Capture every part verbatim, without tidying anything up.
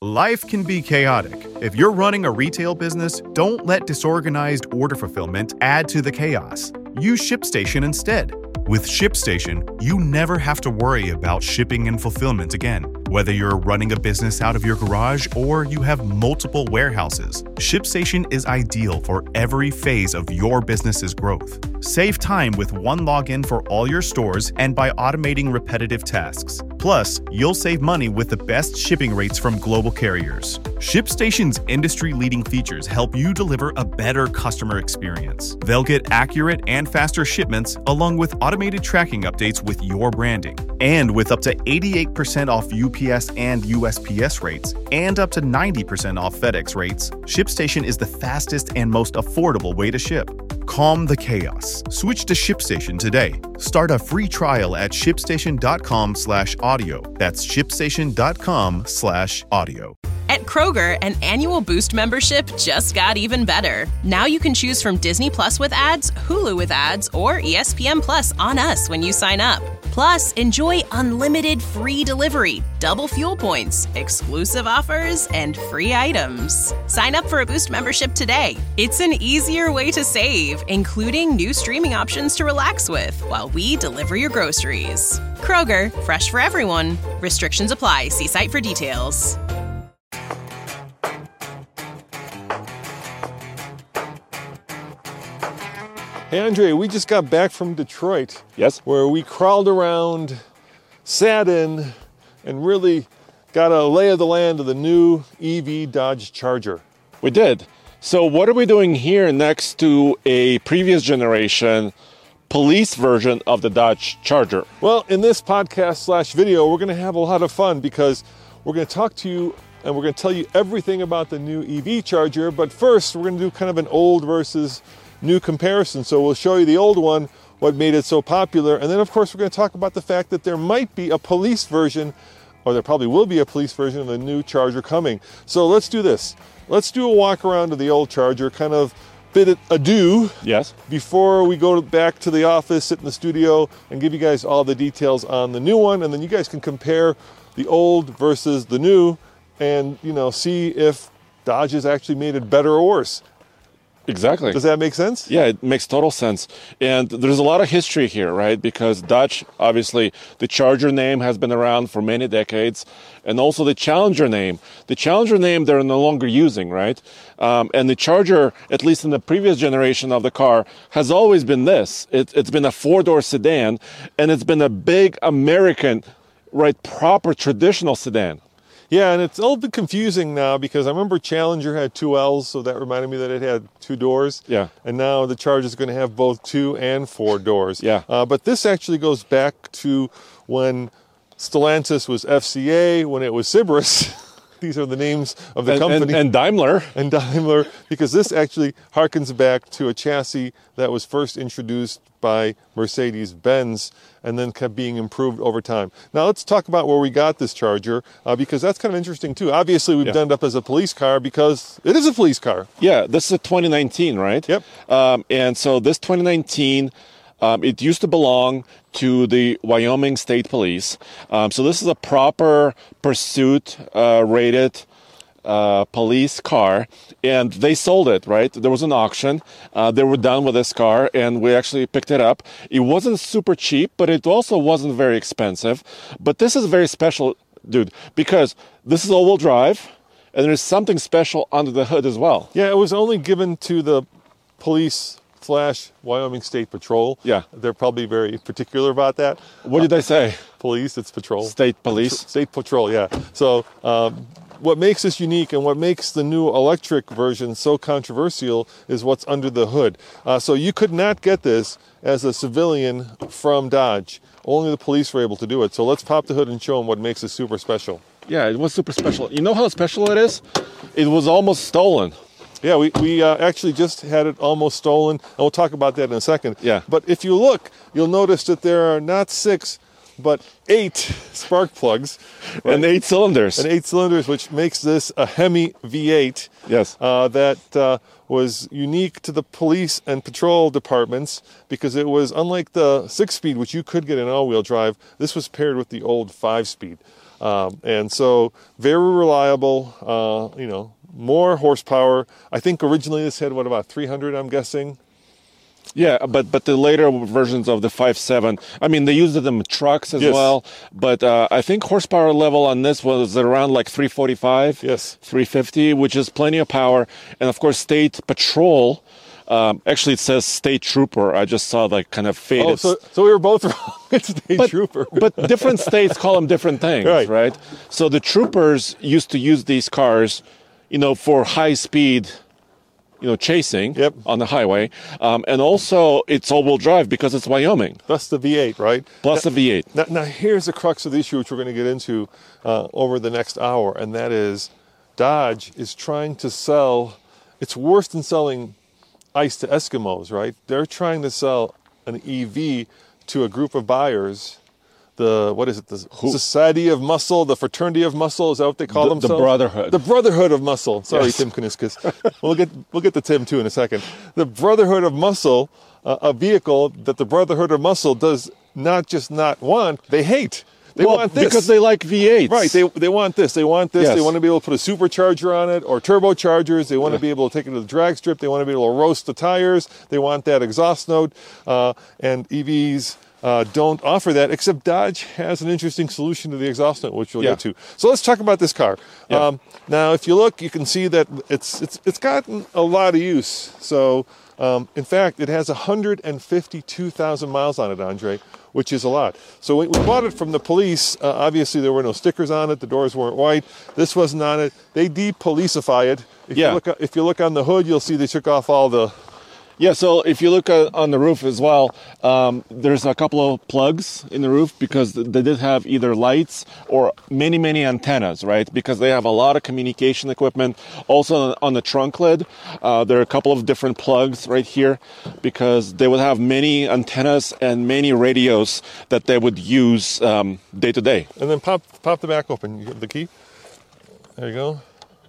Life can be chaotic. If you're running a retail business, don't let disorganized order fulfillment add to the chaos. Use ShipStation instead. With ShipStation, you never have to worry about shipping and fulfillment again. Whether you're running a business out of your garage or you have multiple warehouses, ShipStation is ideal for every phase of your business's growth. Save time with one login for all your stores and by automating repetitive tasks. Plus, you'll save money with the best shipping rates from global carriers. ShipStation's industry-leading features help you deliver a better customer experience. They'll get accurate and faster shipments along with automated tracking updates with your branding. And with up to eighty-eight percent off U P S and U S P S rates and up to ninety percent off FedEx rates, ShipStation is the fastest and most affordable way to ship. Calm the chaos. Switch to ShipStation today. Start a free trial at shipstation.com slash audio. That's shipstation.com slash audio. At Kroger, an annual Boost membership just got even better. Now you can choose from Disney Plus with ads, Hulu with ads, or E S P N Plus on us when you sign up. Plus, enjoy unlimited free delivery, double fuel points, exclusive offers, and free items. Sign up for a Boost membership today. It's an easier way to save, including new streaming options to relax with while we deliver your groceries. Kroger, fresh for everyone. Restrictions apply. See site for details. Hey, Andre, we just got back from Detroit. Yes. Where we crawled around, sat in, and really got a lay of the land of the new E V Dodge Charger. We did. So what are we doing here next to a previous generation police version of the Dodge Charger? Well, in this podcast slash video, we're going to have a lot of fun because we're going to talk to you and we're going to tell you everything about the new E V Charger. But first, we're going to do kind of an old versus new comparison. So we'll show you the old one, what made it so popular, and then of course we're going to talk about the fact that there might be a police version, or there probably will be a police version of the new Charger coming. So let's do this. Let's do a walk around of the old Charger, kind of bid it adieu. Yes. Before we go back to the office, sit in the studio, and give you guys all the details on the new one, and then you guys can compare the old versus the new, and you know, see if Dodge has actually made it better or worse. Exactly. Does that make sense? Yeah, it makes total sense. And there's a lot of history here, right? Because Dodge, obviously, the Charger name has been around for many decades. And also the Challenger name. The Challenger name they're no longer using, right? Um, and the Charger, at least in the previous generation of the car, has always been this. It, it's been a four-door sedan, and it's been a big American, right, proper traditional sedan. Yeah, and it's a little bit confusing now because I remember Challenger had two L's, so that reminded me that it had two doors. Yeah. And now the Charger is going to have both two and four doors. Yeah. Uh, but this actually goes back to when Stellantis was F C A, when it was Sybaris. These are the names of the and, company. And, and Daimler. And Daimler, because this actually harkens back to a chassis that was first introduced by Mercedes-Benz and then kept being improved over time. Now let's talk about where we got this Charger, uh, because that's kind of interesting too. Obviously we've yeah. done it up as a police car because it is a police car. Yeah, this is a twenty nineteen, right? Yep. Um, and so this twenty nineteen, um, it used to belong to the Wyoming State Police. Um, so this is a proper pursuit uh, rated uh, police car, and they sold it, right? There was an auction. Uh, they were done with this car, and we actually picked it up. It wasn't super cheap, but it also wasn't very expensive. But this is very special, dude, because this is all-wheel drive, and there's something special under the hood as well. Yeah, it was only given to the police slash Wyoming State Patrol. Yeah. They're probably very particular about that. What did I say? Police, it's patrol. State police. State Patrol, yeah. So um, what makes this unique and what makes the new electric version so controversial is what's under the hood. Uh, so you could not get this as a civilian from Dodge. Only the police were able to do it. So let's pop the hood and show them what makes it super special. Yeah, it was super special. You know how special it is? It was almost stolen. Yeah, we, we uh, actually just had it almost stolen, and we'll talk about that in a second. Yeah. But if you look, you'll notice that there are not six, but eight spark plugs. Right? And eight cylinders. And eight cylinders, which makes this a Hemi V eight. Yes. Uh, that uh, was unique to the police and patrol departments because it was, unlike the six-speed, which you could get in all-wheel drive, this was paired with the old five-speed. Um, and so very reliable, uh, you know, more horsepower. I think originally this had, what, about three hundred, I'm guessing? Yeah, but but the later versions of the five seven, I mean, they used it in trucks as Yes. well. But uh, I think horsepower level on this was around like three forty-five, Yes. three fifty, which is plenty of power. And of course, State Patrol. Um, actually, it says State Trooper. I just saw like kind of faded. Oh, so, so we were both wrong. It's State but, Trooper. but different states call them different things, Right. right. So the troopers used to use these cars, you know, for high speed, you know, chasing Yep. on the highway. Um, and also it's all-wheel drive because it's Wyoming, That's the V eight, right? plus the V eight. Now, now here's the crux of the issue, which we're going to get into uh, over the next hour, and that is Dodge is trying to sell. It's worse than selling ice to Eskimos, right? They're trying to sell an E V to a group of buyers. The what is it? The Society of Muscle, the Fraternity of Muscle. Is that what they call The- the themselves? Brotherhood. The Brotherhood of Muscle. Sorry, Yes. Tim Kuniskis. we'll get we'll get to Tim too in a second. The Brotherhood of Muscle, uh, a vehicle that the Brotherhood of Muscle does not just not want, they hate. They well, want this because they like V eights. Right, they they want this. They want this. Yes. They want to be able to put a supercharger on it or turbochargers. They want to be able to take it to the drag strip. They want to be able to roast the tires. They want that exhaust note. Uh, and E Vs uh, don't offer that, except Dodge has an interesting solution to the exhaust note, which we'll Yeah. get to. So let's talk about this car. Yeah. Um, now, if you look, you can see that it's it's it's gotten a lot of use. So, um, in fact, it has one hundred fifty-two thousand miles on it, Andre, which is a lot. So when we bought it from the police, uh, obviously there were no stickers on it. The doors weren't white. This wasn't on it. They de-policify it. If Yeah. You look, if you look on the hood, you'll see they took off all the... Yeah, so if you look uh, on the roof as well, um, there's a couple of plugs in the roof because they did have either lights or many, many antennas, right? Because they have a lot of communication equipment. Also on the trunk lid, uh, there are a couple of different plugs right here because they would have many antennas and many radios that they would use um, day to day. And then pop pop the back open. You have the key. There you go.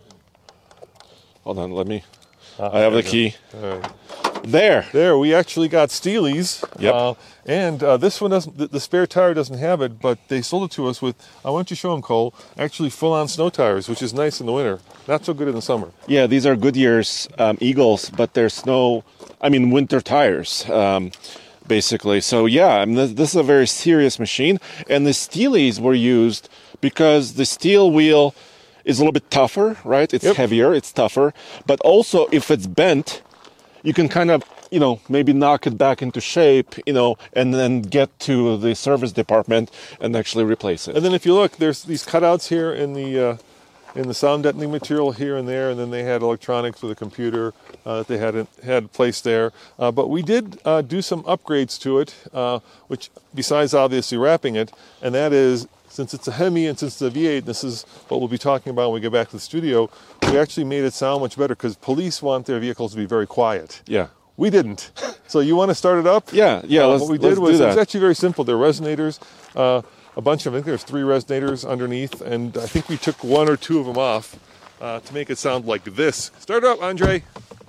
Hold on, let me... Ah, I have there the you key. go. All right. There. There, we actually got Steely's. Yep. Uh, and uh, this one doesn't, the, the spare tire doesn't have it, but they sold it to us with, I want you to show them, Cole, actually full-on snow tires, which is nice in the winter. Not so good in the summer. Yeah, these are Goodyear's um, Eagles, but they're snow, I mean, winter tires, um, basically. So, yeah, I mean, this, this is a very serious machine. And the Steely's were used because the steel wheel is a little bit tougher, right? It's Yep. heavier, it's tougher. But also, if it's bent, you can kind of, you know, maybe knock it back into shape, you know, and then get to the service department and actually replace it. And then if you look, there's these cutouts here in the uh, in the sound deadening material here and there, and then they had electronics with a computer uh, that they had had placed there. Uh, but we did uh, do some upgrades to it, uh, which besides obviously wrapping it, and that is, since it's a Hemi and since it's a V eight, this is what we'll be talking about when we get back to the studio, we actually made it sound much better because police want their vehicles to be very quiet. Yeah. We didn't. So you want to start it up? Yeah, yeah, Uh, let's- what we let's did was, do it was that. actually very simple. They're resonators, uh, a bunch of, I think there's three resonators underneath, and I think we took one or two of them off uh, to make it sound like this. Start it up, Andre.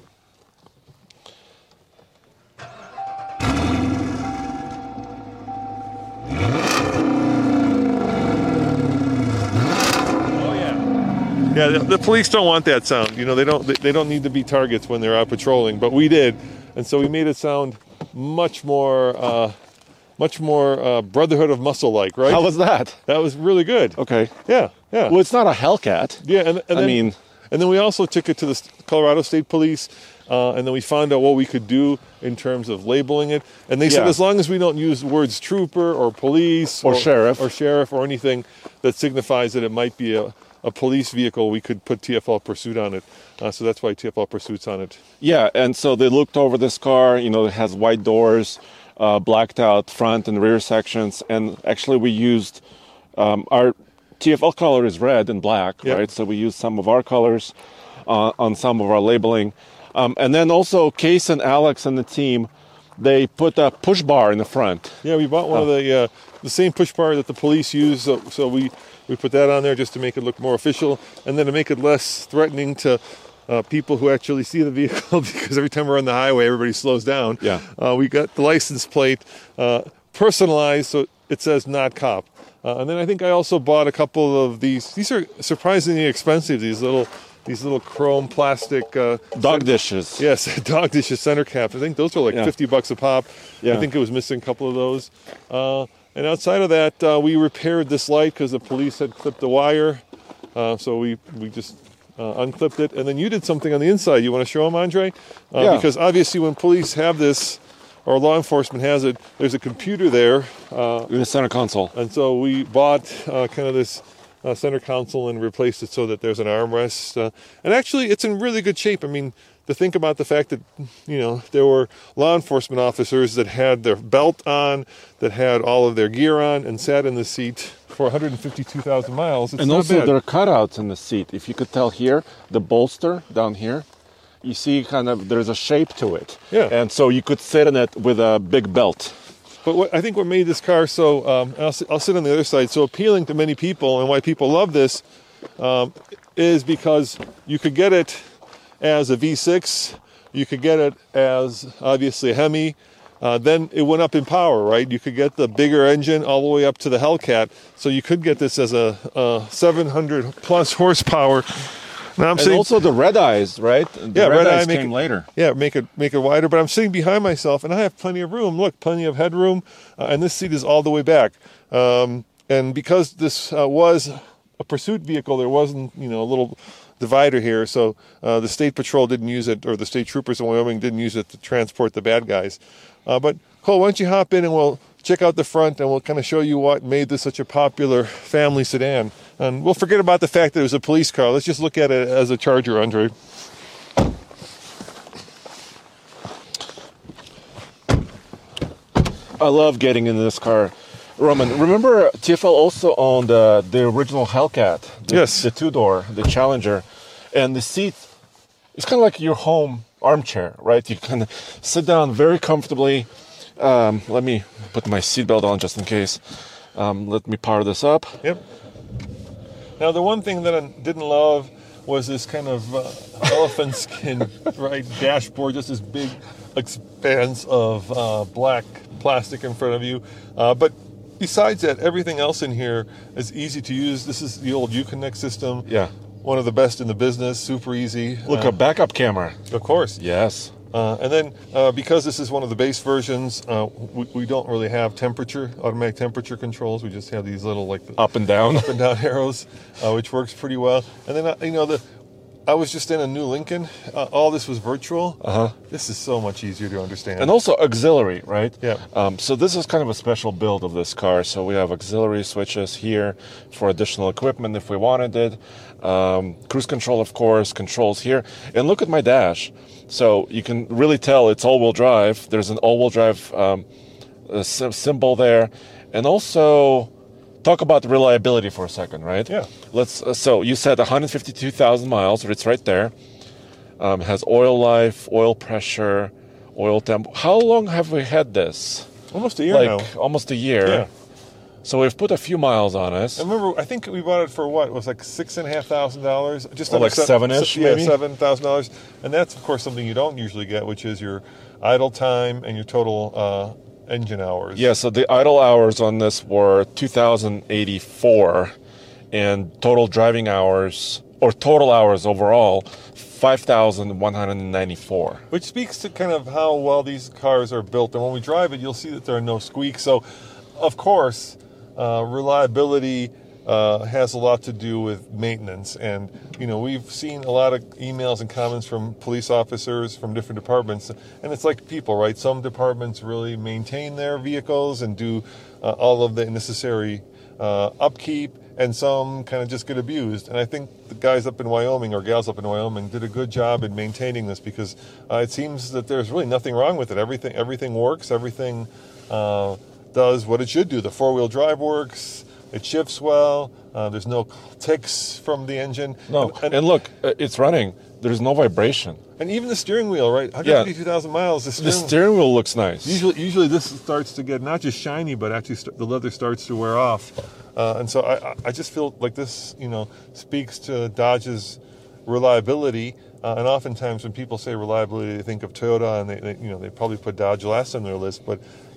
Yeah, the, the police don't want that sound. You know, they don't. They, they don't need to be targets when they're out patrolling, but we did, and so we made it sound much more, uh, much more uh, Brotherhood of Muscle-like, right? How was that? That was really good. Okay. Yeah, yeah, Well, it's not a Hellcat. yeah. And, and I then, mean- and then we also took it to the Colorado State Police, uh, and then we found out what we could do in terms of labeling it. And they said Yeah. as long as we don't use the words trooper or police Or sheriff. or sheriff or anything that signifies that it might be a a police vehicle, we could put T F L Pursuit on it. Uh, so that's why T F L Pursuit's on it. Yeah, and so they looked over this car. You know, it has white doors, uh, blacked out front and rear sections, and actually we used um, our T F L color is red and black, Yep. right? So we used some of our colors uh, on some of our labeling, um, and then also Case and Alex and the team, they put a push bar in the front. Yeah, we bought one of the uh, the same push bar that the police use, so, so we we put that on there just to make it look more official, and then to make it less threatening to uh, people who actually see the vehicle, because every time we're on the highway, everybody slows down. Yeah. Uh, we got the license plate uh, personalized, so it says "not cop." Uh, and then I think I also bought a couple of these. These are surprisingly expensive. These little, these little chrome plastic uh, dog dishes. Yes, dog dishes center caps. I think those are like yeah. fifty bucks a pop. Yeah. I think it was missing a couple of those. Uh, and outside of that, uh, we repaired this light because the police had clipped the wire. Uh, so we we just uh, unclipped it. And then you did something on the inside. You want to show them, Andre? Uh, yeah. Because obviously, when police have this, or law enforcement has it, there's a computer there. Uh, in the center console. And so we bought uh, kind of this uh, center console and replaced it so that there's an armrest. Uh, and actually, it's in really good shape. I mean, to think about the fact that, you know, there were law enforcement officers that had their belt on, that had all of their gear on, and sat in the seat for one hundred fifty-two thousand miles. It's and not also, bad. there are cutouts in the seat. If you could tell here, the bolster down here, you see kind of there's a shape to it. Yeah. And so you could sit in it with a big belt. But what, I think what made this car so, um, I'll, sit, I'll sit on the other side, so appealing to many people, and why people love this, um, is because you could get it as a V six, you could get it as obviously a Hemi, uh, then it went up in power, right? You could get the bigger engine all the way up to the Hellcat, so you could get this as a, a seven hundred plus horsepower. Now I'm and saying, also the red eyes, right? The yeah, red, red eyes eye make came it, later. Yeah, make it make it wider. But I'm sitting behind myself, and I have plenty of room. Look, plenty of headroom, uh, and this seat is all the way back. Um, and because this uh, was a pursuit vehicle, there wasn't, you know, a little divider here, so uh, the state patrol didn't use it, or the state troopers in Wyoming didn't use it to transport the bad guys. Uh, but Cole, why don't you hop in and we'll check out the front, and we'll kind of show you what made this such a popular family sedan. And we'll forget about the fact that it was a police car. Let's just look at it as a Charger, Andre. I love getting in this car. Roman, remember T F L also owned uh, the original Hellcat? The, Yes. The two-door, the Challenger. And the seat, it's kind of like your home armchair, right? You kind of sit down very comfortably. Um, let me put my seatbelt on just in case. Um, let me power this up. Yep. Now, the one thing that I didn't love was this kind of uh, elephant skin, right, dashboard, just this big expanse of uh, black plastic in front of you. Uh, but besides that, everything else in here is easy to use. This is the old Uconnect system. Yeah. One of the best in the business, super easy. Look, uh, a backup camera. Of course. Yes. Uh, and then, uh, because this is one of the base versions, uh, we, we don't really have temperature, automatic temperature controls. We just have these little, like, Up and down. up and down arrows, uh, which works pretty well. And then, uh, you know, the I was just in a new Lincoln. Uh, all this was virtual. Uh-huh. This is so much easier to understand. And also auxiliary, right? Yeah. Um, so this is kind of a special build of this car. So we have auxiliary switches here for additional equipment if we wanted it. Um, cruise control, of course, controls here. And look at my dash. So you can really tell it's all-wheel drive. There's an all-wheel drive um, a symbol there. And also, talk about reliability for a second, right? Yeah. Let's. Uh, so you said one hundred fifty-two thousand miles. It's right there. Um, it has oil life, oil pressure, oil temp. How long have we had this? Almost a year like now. almost a year. Yeah. So we've put a few miles on us. I remember, I think we bought it for what? It was like six and a half thousand dollars. Just Oh, under like seven-ish, Yeah, maybe? seven thousand dollars. And that's, of course, something you don't usually get, which is your idle time and your total uh, engine hours. Yeah. So the idle hours on this were two thousand eighty-four, and total driving hours or total hours overall five thousand one hundred ninety-four. Which speaks to kind of how well these cars are built. And when we drive it, you'll see that there are no squeaks. So, of course, uh, reliability uh, has a lot to do with maintenance. And, you know, we've seen a lot of emails and comments from police officers from different departments. And it's like people, right? Some departments really maintain their vehicles and do uh, all of the necessary uh, upkeep. And some kind of just get abused. And I think the guys up in Wyoming, or gals up in Wyoming, did a good job in maintaining this, because uh, it seems that there's really nothing wrong with it. Everything everything works. Everything uh, does what it should do. The four-wheel drive works. It shifts well. Uh, there's no ticks from the engine. No. And, and, And look, uh, it's running. There's no vibration. and even the steering wheel, right? one hundred fifty-two thousand miles. The The steering, steering wheel looks nice. Usually, usually this starts to get not just shiny, but actually st- the leather starts to wear off. Uh, and so I, I just feel like this, you know, speaks to Dodge's reliability. Uh, and oftentimes when people say reliability, they think of Toyota, and they, they, you know, they probably put Dodge last on their list. But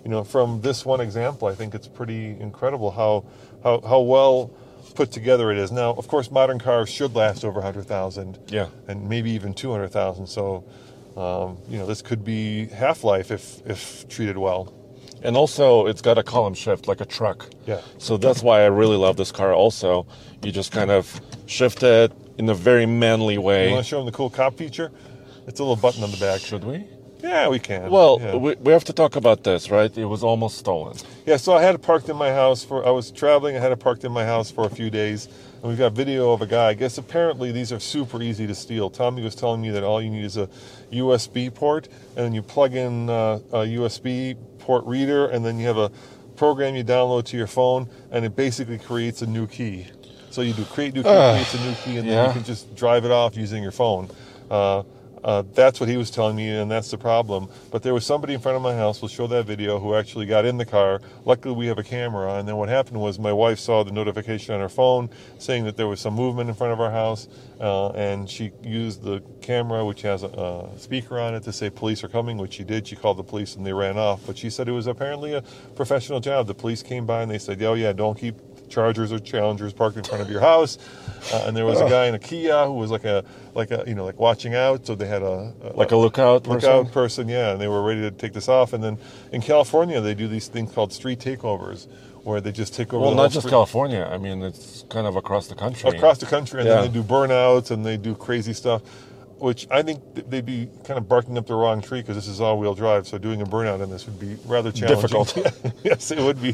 you know, from this one example, I think it's pretty incredible how how how well put together it is. Now, of course, modern cars should last over one hundred thousand. Yeah. And maybe even two hundred thousand. So, um, you know, this could be half-life if if treated well. And also, it's got a column shift like a truck. Yeah. So that's why I really love this car also. You just kind of shift it in a very manly way. You want to show them the cool cop feature? It's a little button on the back. Should we? Yeah, we can. Well, yeah. we, we have to talk about this, right? It was almost stolen. Yeah, so I had it parked in my house for, I was traveling, I had it parked in my house for a few days, and we've got video of a guy. I guess apparently these are super easy to steal. Tommy was telling me that all you need is a U S B port, and then you plug in uh, a U S B port reader, and then you have a program you download to your phone, and it basically creates a new key. So you do create new key, Uh, creates a new key, and yeah. then you can just drive it off using your phone. Uh, Uh, that's what he was telling me, and that's the problem. But there was somebody in front of my house, we'll show that video, who actually got in the car. Luckily, we have a camera, and then what happened was my wife saw the notification on her phone saying that there was some movement in front of our house, uh, and she used the camera, which has a, a speaker on it, to say police are coming, which she did. She called the police, and they ran off. But she said it was apparently a professional job. The police came by, and they said, oh, yeah, don't keep Chargers or Challengers parked in front of your house. Uh, and there was a guy in a Kia who was like a, like a, you know, like watching out. So they had a, a Like a lookout lookout person? person, yeah. And they were ready to take this off. And then in California, they do these things called street takeovers, where they just take over. Well, the not whole just street. California. I mean, it's kind of across the country. Across the country, and Yeah. then they do burnouts and they do crazy stuff, which I think th- they'd be kind of barking up the wrong tree because this is all-wheel drive. So doing a burnout in this would be rather challenging. Difficult. Yes, it would be.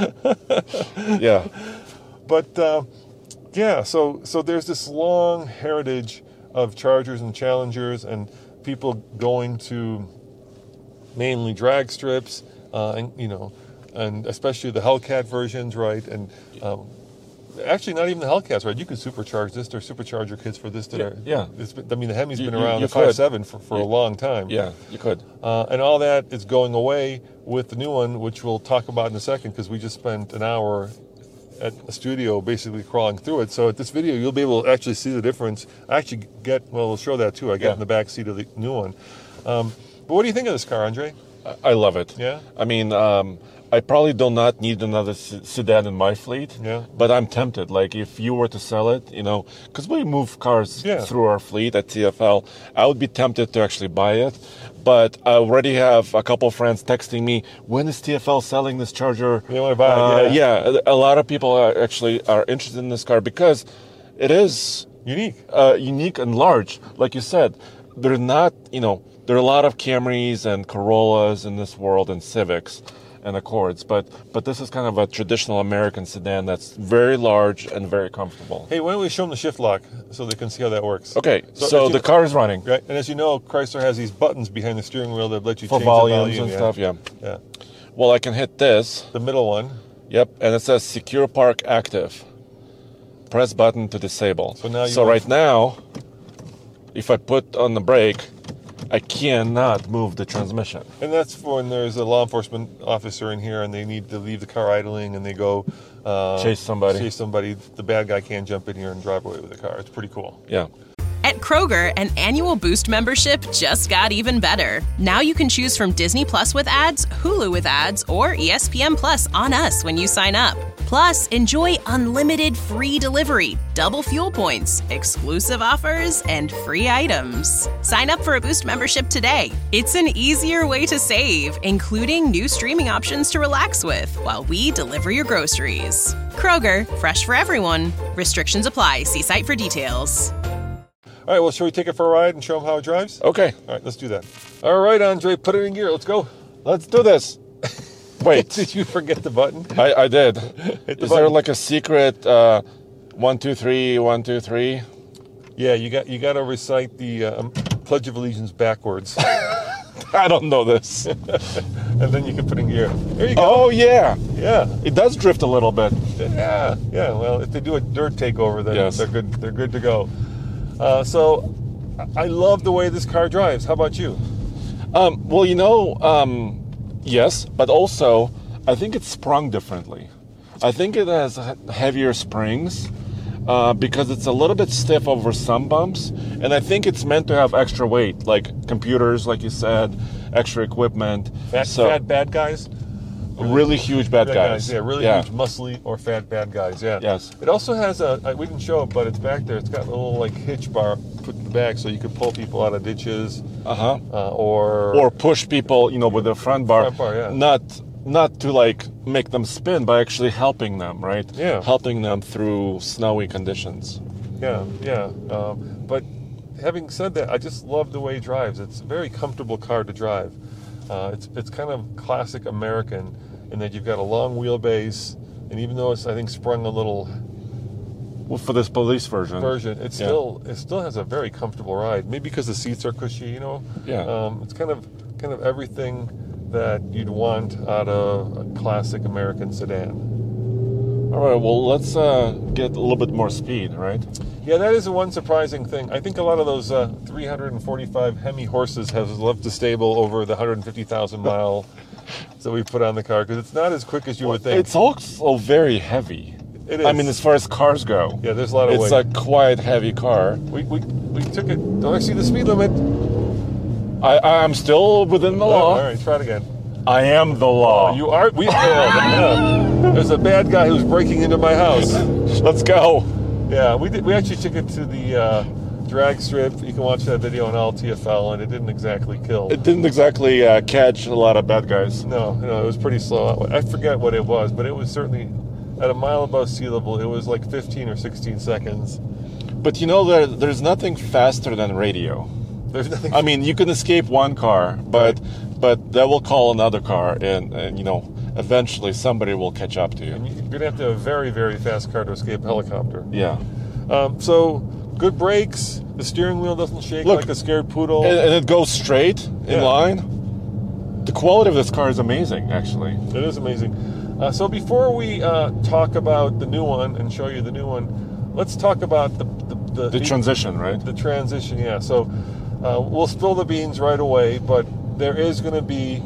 Yeah. But uh, yeah, so so there's this long heritage of Chargers and Challengers, and people going to mainly drag strips, uh, and you know, and especially the Hellcat versions, right? And um, actually, not even the Hellcats, right? You could supercharge this. There's supercharger kits for this that Yeah, are. yeah. It's been, I mean, the Hemi's You- been you- around, you the five could. seven for, for a You- long time. Yeah, you could. Uh, and all that is going away with the new one, which we'll talk about in a second, because we just spent an hour at a studio basically crawling through it. So at this video, you'll be able to actually see the difference. I actually get, well, we'll show that too. I got Yeah. in the back seat of the new one. Um, but what do you think of this car, Andre? I- I love it. Yeah? I mean, um, I probably do not need another se- sedan in my fleet. Yeah. But I'm tempted. Like, if you were to sell it, you know, because we move cars Yeah. through our fleet at T F L, I would be tempted to actually buy it. But I already have a couple of friends texting me, when is T F L selling this Charger? They wanna buy it, Uh, yeah, a a lot of people are actually are interested in this car because it is Unique. uh, unique and large. Like you said, they're not, you know, there are a lot of Camrys and Corollas in this world and Civics and Accords, but but this is kind of a traditional American sedan that's very large and very comfortable. Hey, why don't we show them the shift lock so they can see how that works? Okay, So so, as you the know- car is running Right, and as you know, Chrysler has these buttons behind the steering wheel that let you for change volumes the volume and stuff. Yeah. Yeah, Well, I can hit this. the middle one. Yep, and it says Secure Park Active. Press button to disable. So now you so want- right now, if I put on the brake, I cannot move the transmission. And that's for when there's a law enforcement officer in here and they need to leave the car idling and they go uh, Chase somebody. Chase somebody. The bad guy can't jump in here and drive away with the car. It's pretty cool. Yeah. At Kroger, an annual Boost membership just got even better. Now you can choose from Disney Plus with ads, Hulu with ads, or E S P N Plus on us when you sign up. Plus, enjoy unlimited free delivery, double fuel points, exclusive offers, and free items. Sign up for a Boost membership today. It's an easier way to save, including new streaming options to relax with while we deliver your groceries. Kroger, fresh for everyone. Restrictions apply. See site for details. All right, well, shall we take it for a ride and show them how it drives? Okay. All right, let's do that. All right, Andre, put it in gear. Let's go. Let's do this. Wait. Did you forget the button? I, I did. Hit the Is there button. like a secret uh, one, two, three, one, two, three? Yeah, you got you got to recite the uh, um, Pledge of Allegiance backwards, I don't know this. and then you can put in gear. There you go. Oh, yeah. Yeah, It does drift a little bit. yeah, yeah. Well, if they do a dirt takeover, then Yes. they're good. They're good to go. Uh, so, I love the way this car drives. How about you? Um, well, you know, um, yes, but also I think it's sprung differently. I think it has he- heavier springs uh, because it's a little bit stiff over some bumps, and I think it's meant to have extra weight, like computers, like you said, extra equipment. Fat, So- fat bad guys. really huge bad, bad guys. Yeah, really yeah. huge, muscly or fat bad guys. Yeah. Yes. It also has a. We didn't show it, but it's back there. It's got a little like hitch bar put in the back, so you could pull people out of ditches. Uh-huh. Uh, or Or push people, you know, with the front bar. Front bar, yeah. Not not to like make them spin, but actually helping them, right? Yeah. Helping them through snowy conditions. Yeah, yeah. Um, but having said that, I just love the way it drives. It's a very comfortable car to drive. Uh, it's it's kind of classic American in that you've got a long wheelbase, and even though it's I think sprung a little Well, for this police version. version, it Yeah. still it still has a very comfortable ride. Maybe because the seats are cushy, you know. Yeah. Um, it's kind of kind of everything that you'd want out of a classic American sedan. All right, well, let's uh, get a little bit more speed, right? Yeah, that is the one surprising thing. I think a lot of those uh, three hundred forty-five Hemi horses have left the stable over the one hundred fifty thousand mile that we put on the car because it's not as quick as you would think. It's also very heavy. It is. I mean, as far as cars go. Yeah, there's a lot of It's weight. a quite heavy car. We, we, we took it. Don't I see the speed limit? I, I'm still within the Oh, law. all right, try it again. I am the law. Oh, you are. We failed. Yeah. There's a bad guy who's breaking into my house. Let's go. Yeah, we did. We actually took it to the uh, drag strip. You can watch that video on all T F L, and it didn't exactly kill. It didn't exactly uh, catch a lot of bad guys. No, no, it was pretty slow. I forget what it was, but it was certainly at a mile above sea level. It was like fifteen or sixteen seconds. But you know, there, there's nothing faster than radio. There's nothing. I mean, you can escape one car, but but that will call another car, and, and you know, eventually somebody will catch up to you. And you're gonna have to have a very, very fast car to escape a helicopter. Yeah. Um, so good brakes. The steering wheel doesn't shake Look, like a scared poodle. And, and it goes straight in Yeah. line. The quality of this car is amazing, actually. It is amazing. Uh, so before we uh, talk about the new one and show you the new one, let's talk about the the, the, The transition, right? The transition, yeah. So uh, we'll spill the beans right away, but there is going to be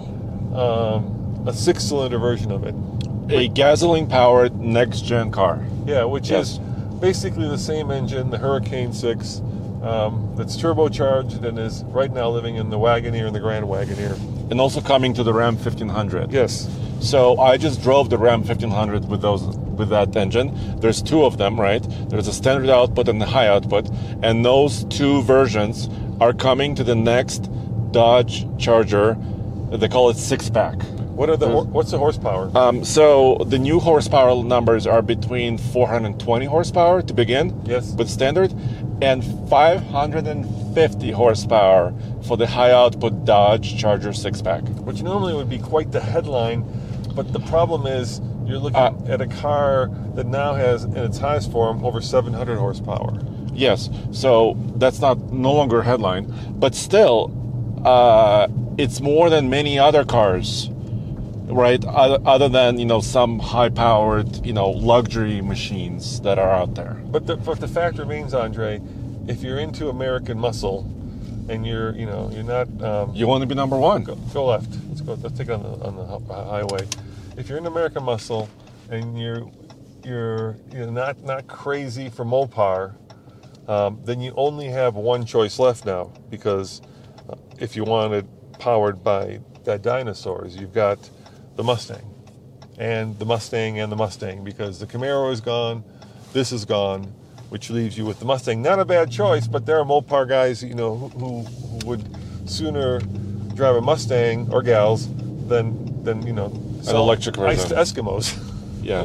um, a six-cylinder version of it. A gasoline-powered next-gen car. Yeah, which Yes. is basically the same engine, the Hurricane six, um, that's turbocharged and is right now living in the Wagoneer and the Grand Wagoneer. And also coming to the Ram fifteen hundred. Yes. So I just drove the Ram fifteen hundred with those with that engine. There's two of them, right? There's a standard output and the high output, and those two versions are coming to the next Dodge Charger. They call it six pack. What are the hor- what's the horsepower? Um, so the new horsepower numbers are between four hundred twenty horsepower to begin Yes. with standard, and five hundred fifty horsepower for the high output Dodge Charger six pack. Which normally would be quite the headline, but the problem is you're looking Uh, at a car that now has, in its highest form, over seven hundred horsepower. Yes, so that's not no longer a headline, but still, uh, it's more than many other cars, right? Other, other than you know some high-powered you know luxury machines that are out there. But the, but the fact remains, Andre, if you're into American muscle, and you're you know you're not um, You want to be number one. go, go left. Let's go. Let's take it on the on the hi- highway. If you're in American muscle and you're you're you're not not crazy for Mopar, um, then you only have one choice left now, because uh, if you wanted powered by by dinosaurs, you've got the Mustang, and the Mustang and the Mustang, because the Camaro is gone, this is gone, which leaves you with the Mustang. Not a bad choice, but there are Mopar guys, you know, who, who, who would sooner drive a Mustang, or gals, than than you know An electric ice version. to Eskimos. Yeah.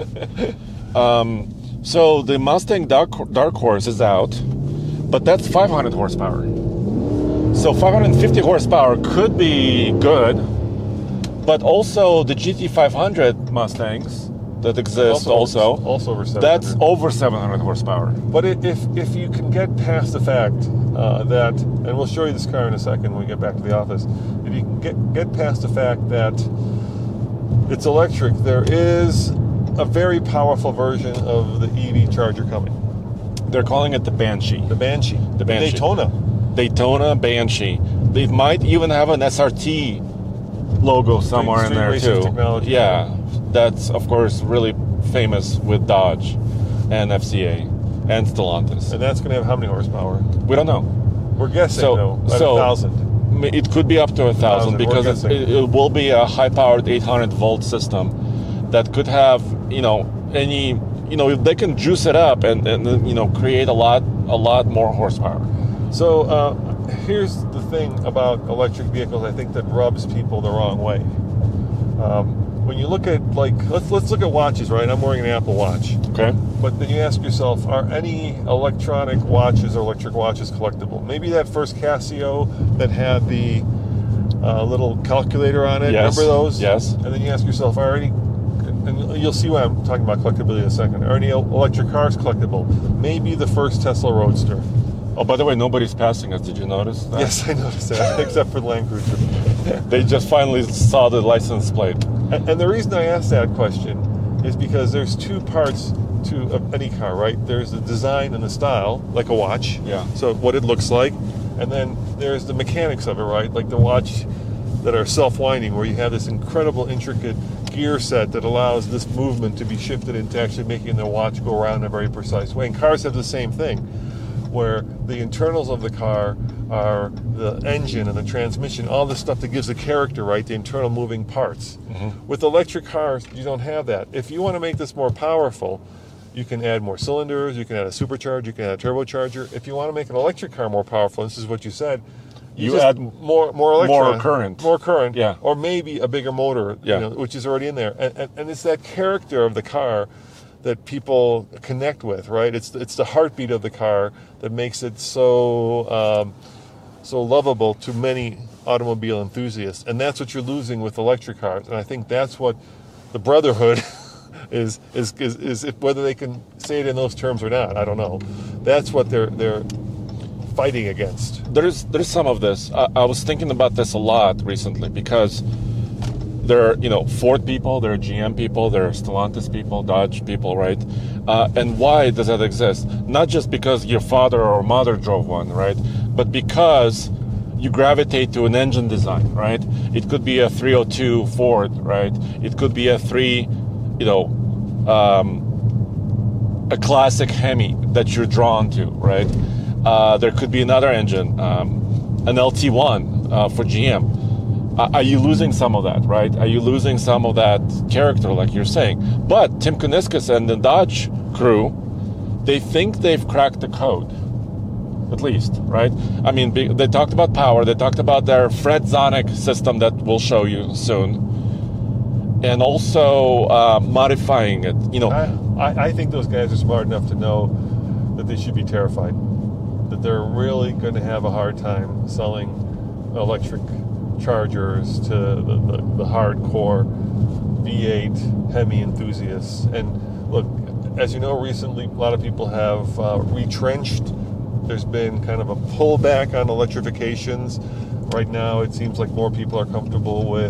um, so the Mustang Dark, Dark Horse is out, but that's five hundred horsepower. So five hundred fifty horsepower could be good, but also the G T five hundred Mustangs that exist also, also over seven hundred. that's over seven hundred horsepower. But it, if if you can get past the fact uh, that, and we'll show you this car in a second when we get back to the office, if you can get get past the fact that it's electric, there is a very powerful version of the E V Charger coming. They're calling it the Banshee. The Banshee. The Banshee. Daytona. Daytona Banshee. They might even have an S R T logo somewhere Street in there racing too. technology. Yeah, that's of course really famous with Dodge and F C A and Stellantis. And that's going to have how many horsepower? We don't know. We're guessing, So- though, at so- a thousand. It could be up to a thousand because it, it, it will be a high-powered eight hundred volt system that could have, you know, any, you know, they can juice it up and, and you know, create a lot, a lot more horsepower. So uh, here's the thing about electric vehicles, I think that rubs people the wrong way. Um, when you look at, like, let's let's look at watches, right? I'm wearing an Apple Watch. Okay. But then you ask yourself, are any electronic watches or electric watches collectible? Maybe that first Casio that had the uh, little calculator on it. Yes. Remember those? Yes. And then you ask yourself, are any, and you'll see why I'm talking about collectability in a second, are any electric cars collectible? Maybe the first Tesla Roadster. Oh, by the way, nobody's passing us. Did you notice that? Yes, I noticed that, except for the Land Cruiser. They just finally saw the license plate. And, and the reason I asked that question is because there's two parts to any car, right? There's the design and the style, like a watch. Yeah. So what it looks like. And then there's the mechanics of it, right? Like the watch that are self-winding, where you have this incredible, intricate gear set that allows this movement to be shifted into actually making the watch go around in a very precise way. And cars have the same thing, where the internals of the car are the engine and the transmission, all the stuff that gives the character, right? The internal moving parts. Mm-hmm. With electric cars, you don't have that. If you want to make this more powerful, you can add more cylinders, you can add a supercharger, you can add a turbocharger. If you want to make an electric car more powerful, this is what you said, you, you just add more more electron, more current. More current, yeah. Or maybe a bigger motor, yeah. you know, which is already in there. And, and, and it's that character of the car that people connect with, right? It's it's the heartbeat of the car that makes it so um, so lovable to many automobile enthusiasts, and that's what you're losing with electric cars. And I think that's what the brotherhood is is is, is if, whether they can say it in those terms or not, I don't know. That's what they're they're fighting against. There's there's some of this. I, I was thinking about this a lot recently because there are, you know, Ford people, there are G M people, there are Stellantis people, Dodge people, right? Uh, and why does that exist? Not just because your father or mother drove one, right? But because you gravitate to an engine design, right? It could be a three oh two Ford, right? It could be a three, you know, um, a classic Hemi that you're drawn to, right? Uh, there could be another engine, um, an L T one uh, for G M. Are you losing some of that, right? Are you losing some of that character, like you're saying? But Tim Kuniskis and the Dodge crew, they think they've cracked the code, at least, right? I mean, they talked about power. They talked about their Fred Zonic system that we'll show you soon, and also uh, modifying it. You know, I, I think those guys are smart enough to know that they should be terrified, that they're really going to have a hard time selling electric chargers to the, the, the hardcore V eight Hemi enthusiasts. And look, as you know, recently a lot of people have uh, retrenched. There's been kind of a pullback on electrifications. Right now it seems like more people are comfortable with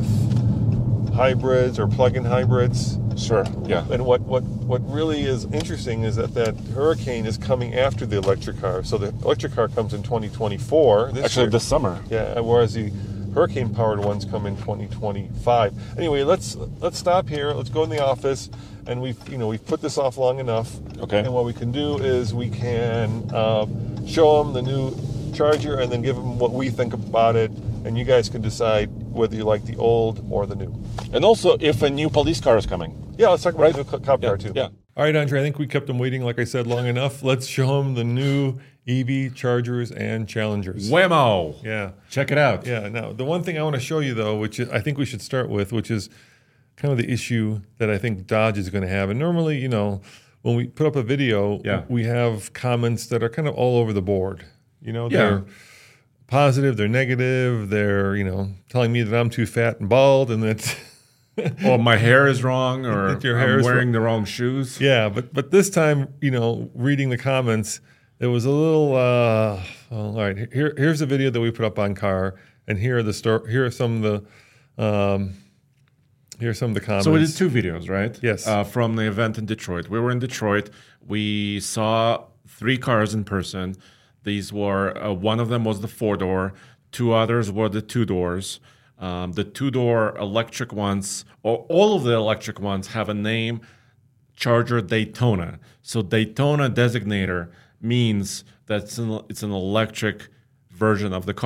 hybrids or plug-in hybrids. Sure, yeah. And what, what, what really is interesting is that that Hurricane is coming after the electric car. So the electric car comes in twenty twenty-four. This Actually, year. this summer. Yeah, whereas the Hurricane-powered ones come in twenty twenty-five. Anyway, let's let's stop here. Let's go in the office, and we've you know we've put this off long enough. Okay. And what we can do is we can uh, show them the new Charger, and then give them what we think about it, and you guys can decide whether you like the old or the new. And also, if a new police car is coming. Yeah, let's talk about Right? the new cop Yeah, car too. yeah. All right, Andre. I think we kept them waiting, like I said, long enough. Let's show them the new E V Chargers and Challengers. Whammo! Yeah. Check it out. Yeah. Now, the one thing I want to show you, though, which is, I think we should start with, which is kind of the issue that I think Dodge is going to have. And normally, you know, when we put up a video, Yeah. we have comments that are kind of all over the board. You know, Yeah. they're positive, they're negative, they're, you know, telling me that I'm too fat and bald and that... Or my hair is wrong, or That your hair I'm is wearing wrong. the wrong shoes. Yeah, but but this time, you know, reading the comments, it was a little. Uh, well, all right, here here's a video that we put up on Car, and here are the sto- Here are some of the. Um, here are some of the comments. So we did two videos, right? Yes. Uh, from the event in Detroit. We were in Detroit. We saw three cars in person. These were uh, one of them was the four door. Two others were the two doors. Um, the two-door electric ones, or all of the electric ones, have a name, Charger Daytona. So Daytona designator means that it's an, it's an electric version of the car.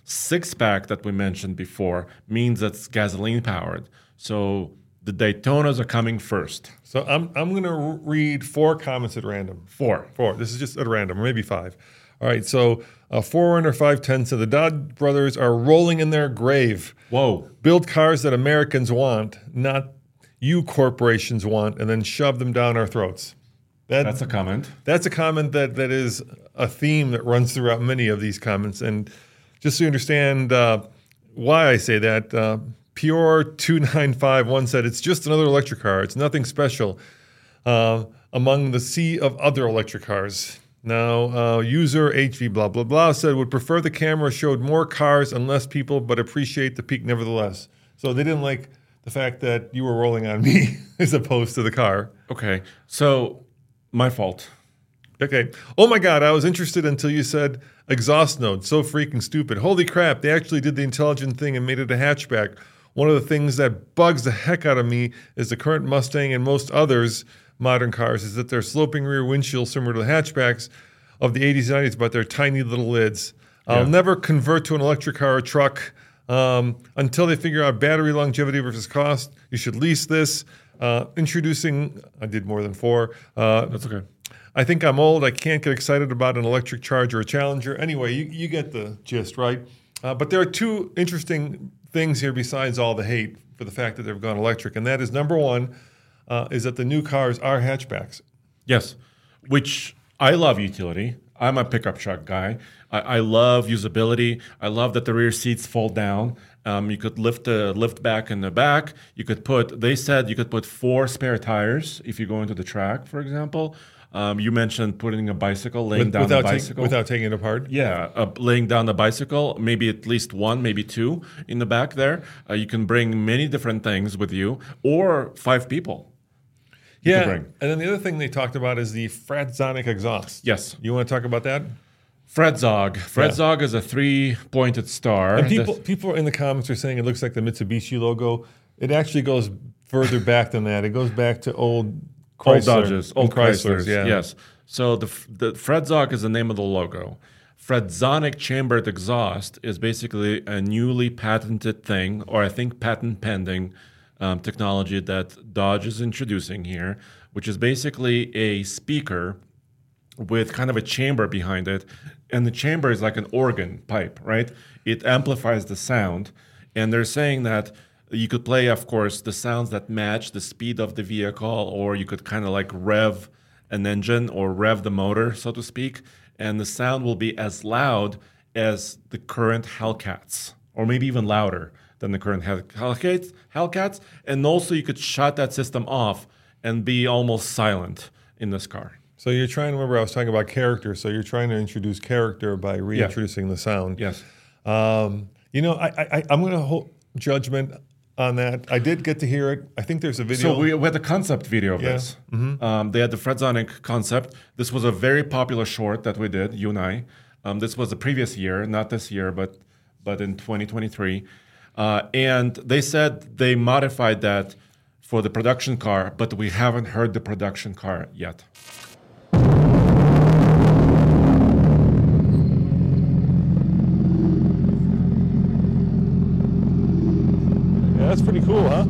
Six-pack that we mentioned before means it's gasoline-powered. So the Daytonas are coming first. So I'm I'm going to read four comments at random. Four. Four. This is just at random, or maybe five. All right, so uh, four under five ten said the Dodge brothers are rolling in their grave. Whoa. Build cars that Americans want, not you corporations want, and then shove them down our throats. That, That's a comment. That's a comment that, that is a theme that runs throughout many of these comments. And just so you understand uh, why I say that, uh, Pure two nine five one said, it's just another electric car. It's nothing special uh, among the sea of other electric cars. Now, uh, user H V blah, blah, blah said, would prefer the camera showed more cars and less people, but appreciate the peak nevertheless. So they didn't like the fact that you were rolling on me as opposed to the car. Okay, so my fault. Okay. Oh my God, I was interested until you said exhaust node. So freaking stupid. Holy crap, they actually did the intelligent thing and made it a hatchback. One of the things that bugs the heck out of me is the current Mustang and most others modern cars is that they're sloping rear windshield similar to the hatchbacks of the eighties and nineties, but they're tiny little lids. I'll Yeah. never convert to an electric car or truck um, until they figure out battery longevity versus cost. You should lease this. Uh, introducing, I did more than four. Uh, That's okay. I think I'm old. I can't get excited about an electric Charger or Challenger. Anyway, you, you get the gist, right? Uh, but there are two interesting things here besides all the hate for the fact that they've gone electric. And that is, number one, uh, is that the new cars are hatchbacks. Yes, which I love utility. I'm a pickup truck guy. I, I love usability. I love that the rear seats fold down. Um, you could lift the lift back in the back. You could put. They said you could put four spare tires if you go into the track, for example. Um, you mentioned putting a bicycle, laying With- down without, the ta- bicycle. without taking it apart. Yeah, uh, laying down the bicycle, maybe at least one, maybe two in the back there. Uh, you can bring many different things with you, or five people. you Yeah. can bring. And then the other thing they talked about is the Fratzonic exhaust. Yes. You want to talk about that? Fredzog. Fredzog is a three-pointed star. And people, that- people in the comments are saying it looks like the Mitsubishi logo. It actually goes further back than that. It goes back to old Chrysler. Old Dodges, old and Chryslers, Chryslers, yeah. yes. So the the Fredzog is the name of the logo. Fredzonic chambered exhaust is basically a newly patented thing, or I think patent pending um, technology that Dodge is introducing here, which is basically a speaker with kind of a chamber behind it, and the chamber is like an organ pipe, right? It amplifies the sound, and they're saying that you could play, of course, the sounds that match the speed of the vehicle, or you could kind of like rev an engine or rev the motor, so to speak, and the sound will be as loud as the current Hellcats, or maybe even louder than the current Hell- Hellcats. Hellcats, and also you could shut that system off and be almost silent in this car. So you're trying to remember I was talking about character. So you're trying to introduce character by reintroducing the sound. Yes. Um, you know, I, I, I'm going to hold judgment on that. I did get to hear it. I think there's a video. So we, we had the concept video of Yeah. this. Um, they had the Fredzonic concept. This was a very popular short that we did, you and I. Um, this was the previous year, not this year, but but in twenty twenty-three. Uh, and they said they modified that for the production car, but we haven't heard the production car yet. Yeah, that's pretty cool, huh?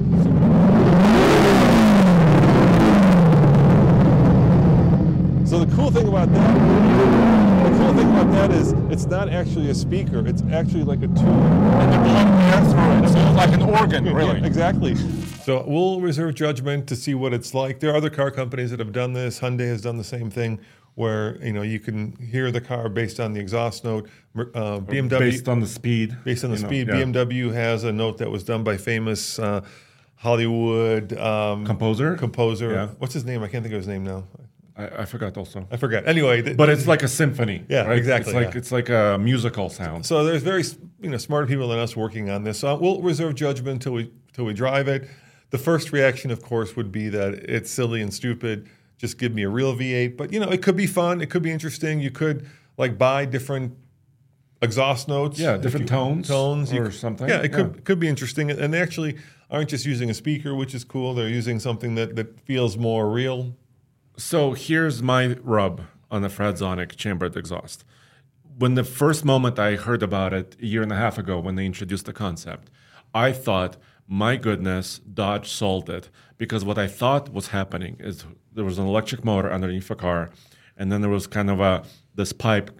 So the cool thing about that, the cool thing about that is it's not actually a speaker. It's actually like a tube. And they're blowing air through it, so it's like an organ, Yeah, exactly. So we'll reserve judgment to see what it's like. There are other car companies that have done this. Hyundai has done the same thing, where you know you can hear the car based on the exhaust note. Uh, B M W Based on the speed. based on the you know, speed. yeah. B M W has a note that was done by famous uh, Hollywood um, Composer? Composer. Yeah. What's his name? I can't think of his name now. I, I forgot also. I forgot. Anyway, th- But it's like a symphony. Yeah, right? exactly, It's like yeah. it's like a musical sound. so there's very you know smarter people than us working on this. So we'll reserve judgment until we until we drive it. The first reaction, of course, would be that it's silly and stupid. Just give me a real V eight. But you know, it could be fun. It could be interesting. You could like buy different exhaust notes. Yeah, if different you- tones tones you or could- something. Yeah, it could Yeah. could be interesting. And they actually aren't just using a speaker, which is cool. They're using something that, that feels more real. So here's my rub on the Fredzonic chambered exhaust. when the first moment I heard about it a year and a half ago when they introduced the concept, I thought, my goodness, Dodge solved it. Because what I thought was happening is there was an electric motor underneath the car, and then there was kind of a this pipe,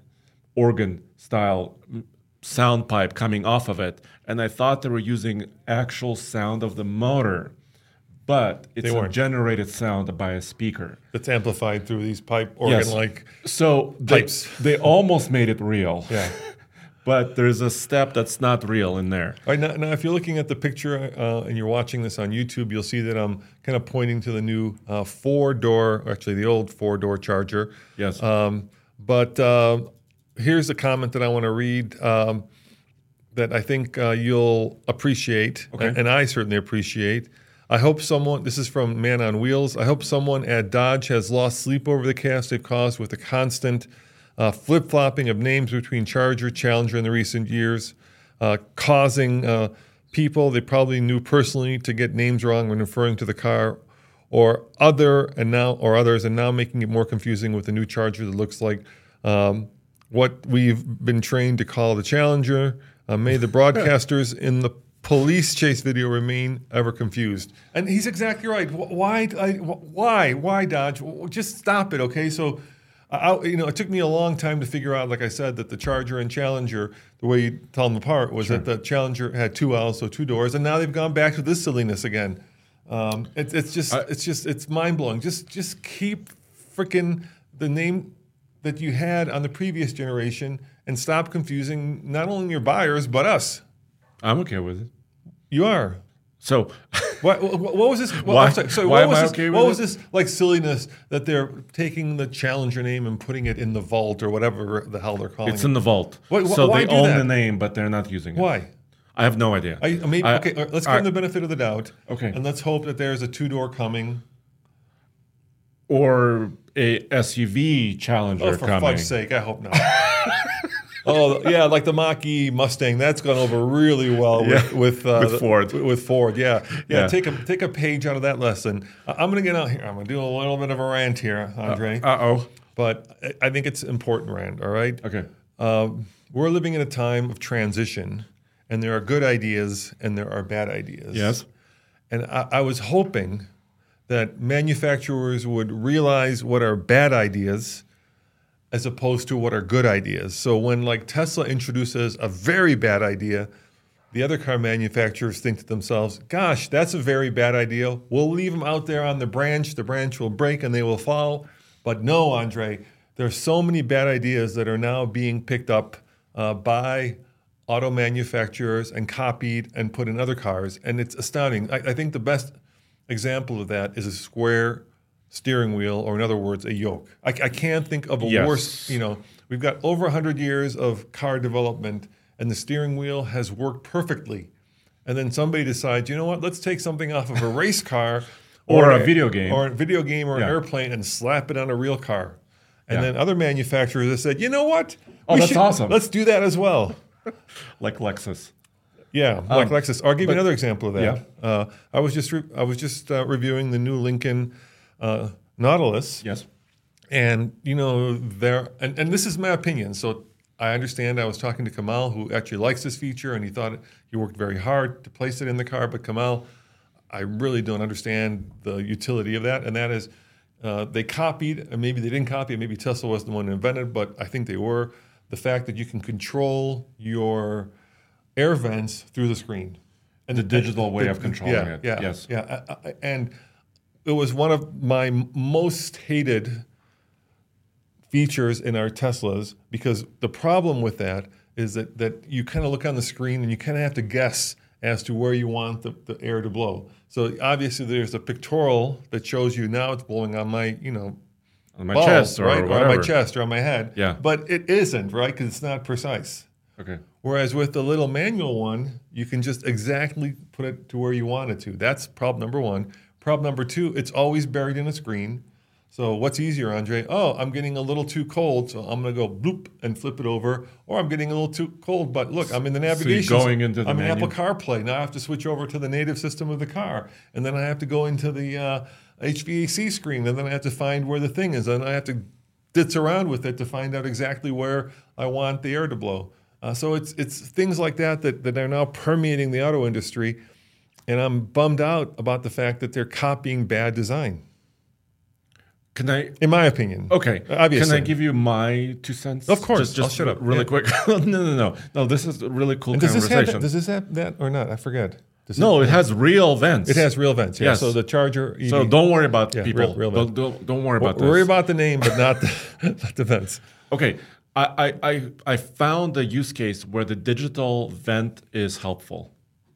organ-style sound pipe coming off of it. And I thought they were using actual sound of the motor, but it's a generated sound by a speaker. It's amplified through these pipe organ-like yes. So they, pipes. They almost made it real. Yeah. But there's a step that's not real in there. All right, now, now if you're looking at the picture uh, and you're watching this on YouTube, you'll see that I'm kind of pointing to the new uh, four-door, actually the old four-door Charger. Yes. Um, but uh, here's a comment that I want to read um, that I think uh, you'll appreciate, okay. and, and I certainly appreciate. I hope someone, this is from Man on Wheels, I hope someone at Dodge has lost sleep over the chaos they've caused with the constant Uh, flip-flopping of names between Charger, Challenger in the recent years, uh, causing uh, people they probably knew personally to get names wrong when referring to the car, or other and now or others, and now making it more confusing with the new Charger that looks like um, what we've been trained to call the Challenger. Uh, may the broadcasters in the police chase video remain ever confused. And he's exactly right. Why? I, why? Why Dodge? Just stop it, okay? So. I, you know, it took me a long time to figure out, like I said, that the Charger and Challenger, the way you tell them apart, was sure. that the Challenger had two L's, so two doors, and now they've gone back to this silliness again. Um, it, it's just, I, it's just, it's mind blowing. Just, just keep freaking the name that you had on the previous generation, and stop confusing not only your buyers but us. I'm okay with it. You are. So, what, what, what was this? What, why, sorry, sorry, why what was am I this, okay with What it? was this like silliness that they're taking the Challenger name and putting it in the vault or whatever the hell they're calling it's it? in the vault. What, so why they do own that? the name, but they're not using it. Why? I have no idea. I, maybe, I, okay, let's give I, them the benefit of the doubt. Okay. And let's hope that there's a two-door coming. Or a S U V Challenger Oh, for coming. fudge's sake, I hope not. Oh, yeah, like the Mach-E Mustang. That's gone over really well with Yeah, with, uh, with Ford. The, with Ford, yeah. yeah. Yeah. Take a take a page out of that lesson. Uh, I'm going to get out here. I'm going to do a little bit of a rant here, Andre. Uh oh. But I, I think it's important rant, all right? Okay. Um, we're living in a time of transition, and there are good ideas and there are bad ideas. Yes. And I, I was hoping that manufacturers would realize what are bad ideas as opposed to what are good ideas. So when like Tesla introduces a very bad idea, the other car manufacturers think to themselves, gosh, that's a very bad idea. We'll leave them out there on the branch. The branch will break and they will fall. But no, Andre, there's so many bad ideas that are now being picked up uh, by auto manufacturers and copied and put in other cars. And it's astounding. I, I think the best example of that is a square steering wheel, or in other words, a yoke. I, I can't think of a Yes. worse, you know, we've got over one hundred years of car development and the steering wheel has worked perfectly. And then somebody decides, you know what, let's take something off of a race car Or a video game. Or a video game or Yeah. an airplane and slap it on a real car. And Yeah. then other manufacturers have said, you know what? Oh, We that's should- awesome. Let's do that as well. Like Lexus. Yeah, like Um, Lexus. I'll give you but- another example of that. Uh, I was just re- I was just uh, reviewing the new Lincoln uh, Nautilus, Yes. and you know there and, and this is my opinion. So I understand. I was talking to Kamal, who actually likes this feature, and he thought he worked very hard to place it in the car. But Kamal, I really don't understand the utility of that, and that is uh, they copied, and maybe they didn't copy it. Maybe Tesla wasn't the one who invented it, but I think they were. The fact that you can control your air vents through the screen. And the digital way of controlling yeah, it. Yeah, Yes. yeah. I, I, and it was one of my m- most hated features in our Teslas, because the problem with that is that, that you kind of look on the screen and you kind of have to guess as to where you want the, the air to blow. So obviously there's a pictorial that shows you now it's blowing on my, you know, On my balls, chest or right? whatever. Or on my chest or on my head. Yeah. But it isn't, right? Because it's not precise. Okay. Whereas with the little manual one, you can just exactly put it to where you want it to. That's problem number one. Problem number two, it's always buried in a screen. So what's easier, Andre? Oh, I'm getting a little too cold, so I'm going to go bloop and flip it over. Or I'm getting a little too cold, but look, I'm in the navigation. going into the I'm in menu. Apple CarPlay. Now I have to switch over to the native system of the car. And then I have to go into the uh, H V A C screen, and then I have to find where the thing is. And I have to ditz around with it to find out exactly where I want the air to blow. Uh, so it's it's things like that, that that are now permeating the auto industry, and I'm bummed out about the fact that they're copying bad design. Can I? In my opinion. Okay. Obviously. Can I give you my two cents? Of course. Just, just I'll shut up. really Yeah. quick. no, no, no, no. This is a really cool And does this have conversation. that, does this have that or not? I forget. Does no, it has real vents. It has real vents. Yeah. Yes. So the Charger E V. So don't worry about Yeah, people. real- real don't, vents. don't don't worry about worry this. about the name, but not the, not the vents. Okay. I, I, I, I found a use case where the digital vent is helpful.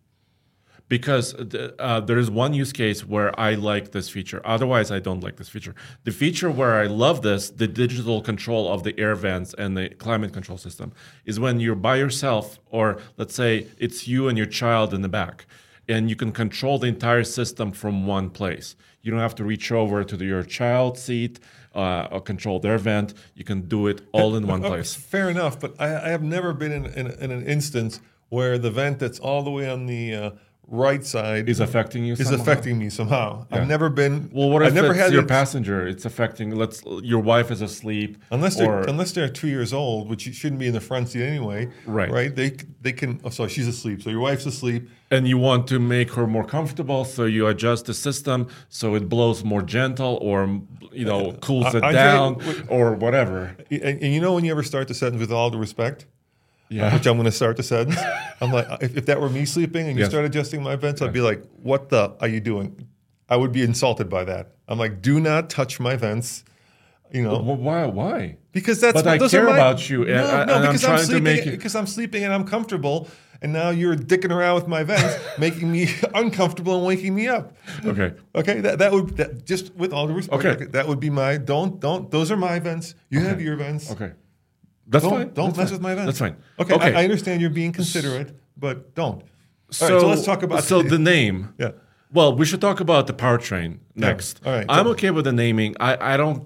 Because uh, there is one use case where I like this feature. Otherwise, I don't like this feature. The feature where I love this, the digital control of the air vents and the climate control system, is when you're by yourself, or let's say it's you and your child in the back, and you can control the entire system from one place. You don't have to reach over to the, your child's seat uh, or control their vent. You can do it all in one place. Fair enough, but I, I have never been in, in, in an instance where the vent that's all the way on the uh, right side Is affecting you is somehow? affecting me somehow. Yeah. I've never been. Well, what if I've never it's had your it- passenger? It's affecting. Let's. Your wife is asleep. Unless they're or, unless they're two years old, which you shouldn't be in the front seat anyway. Right. Right. They they can. Oh, sorry, she's asleep. So your wife's asleep. and you want to make her more comfortable, so you adjust the system so it blows more gentle, or you know cools it I- I down, think- or whatever. And, and you know when you ever start the sentence with all due respect, Yeah. which I'm going to start the sentence. I'm like, if, if that were me sleeping and you Yes. start adjusting my vents, I'd be like, what the are you doing? I would be insulted by that. I'm like, do not touch my vents. You know, Well, why? Why? because that's But I those care are my, about you, and No, I- no, and I'm because trying to sleeping, make you- because I'm sleeping and I'm comfortable, and now you're dicking around with my vents, making me uncomfortable and waking me up. Okay. Okay, that that would that, just with all due respect, Okay. that would be my don't don't. Those are my vents. You have your vents. Okay. That's Don't fine. don't That's mess fine. with my vents. That's fine. Okay, Okay. I, I understand you're being considerate, but don't. All So, right, so let's talk about so the name. Yeah. Well, we should talk about the powertrain next. All right, I'm so- okay with the naming. I, I don't.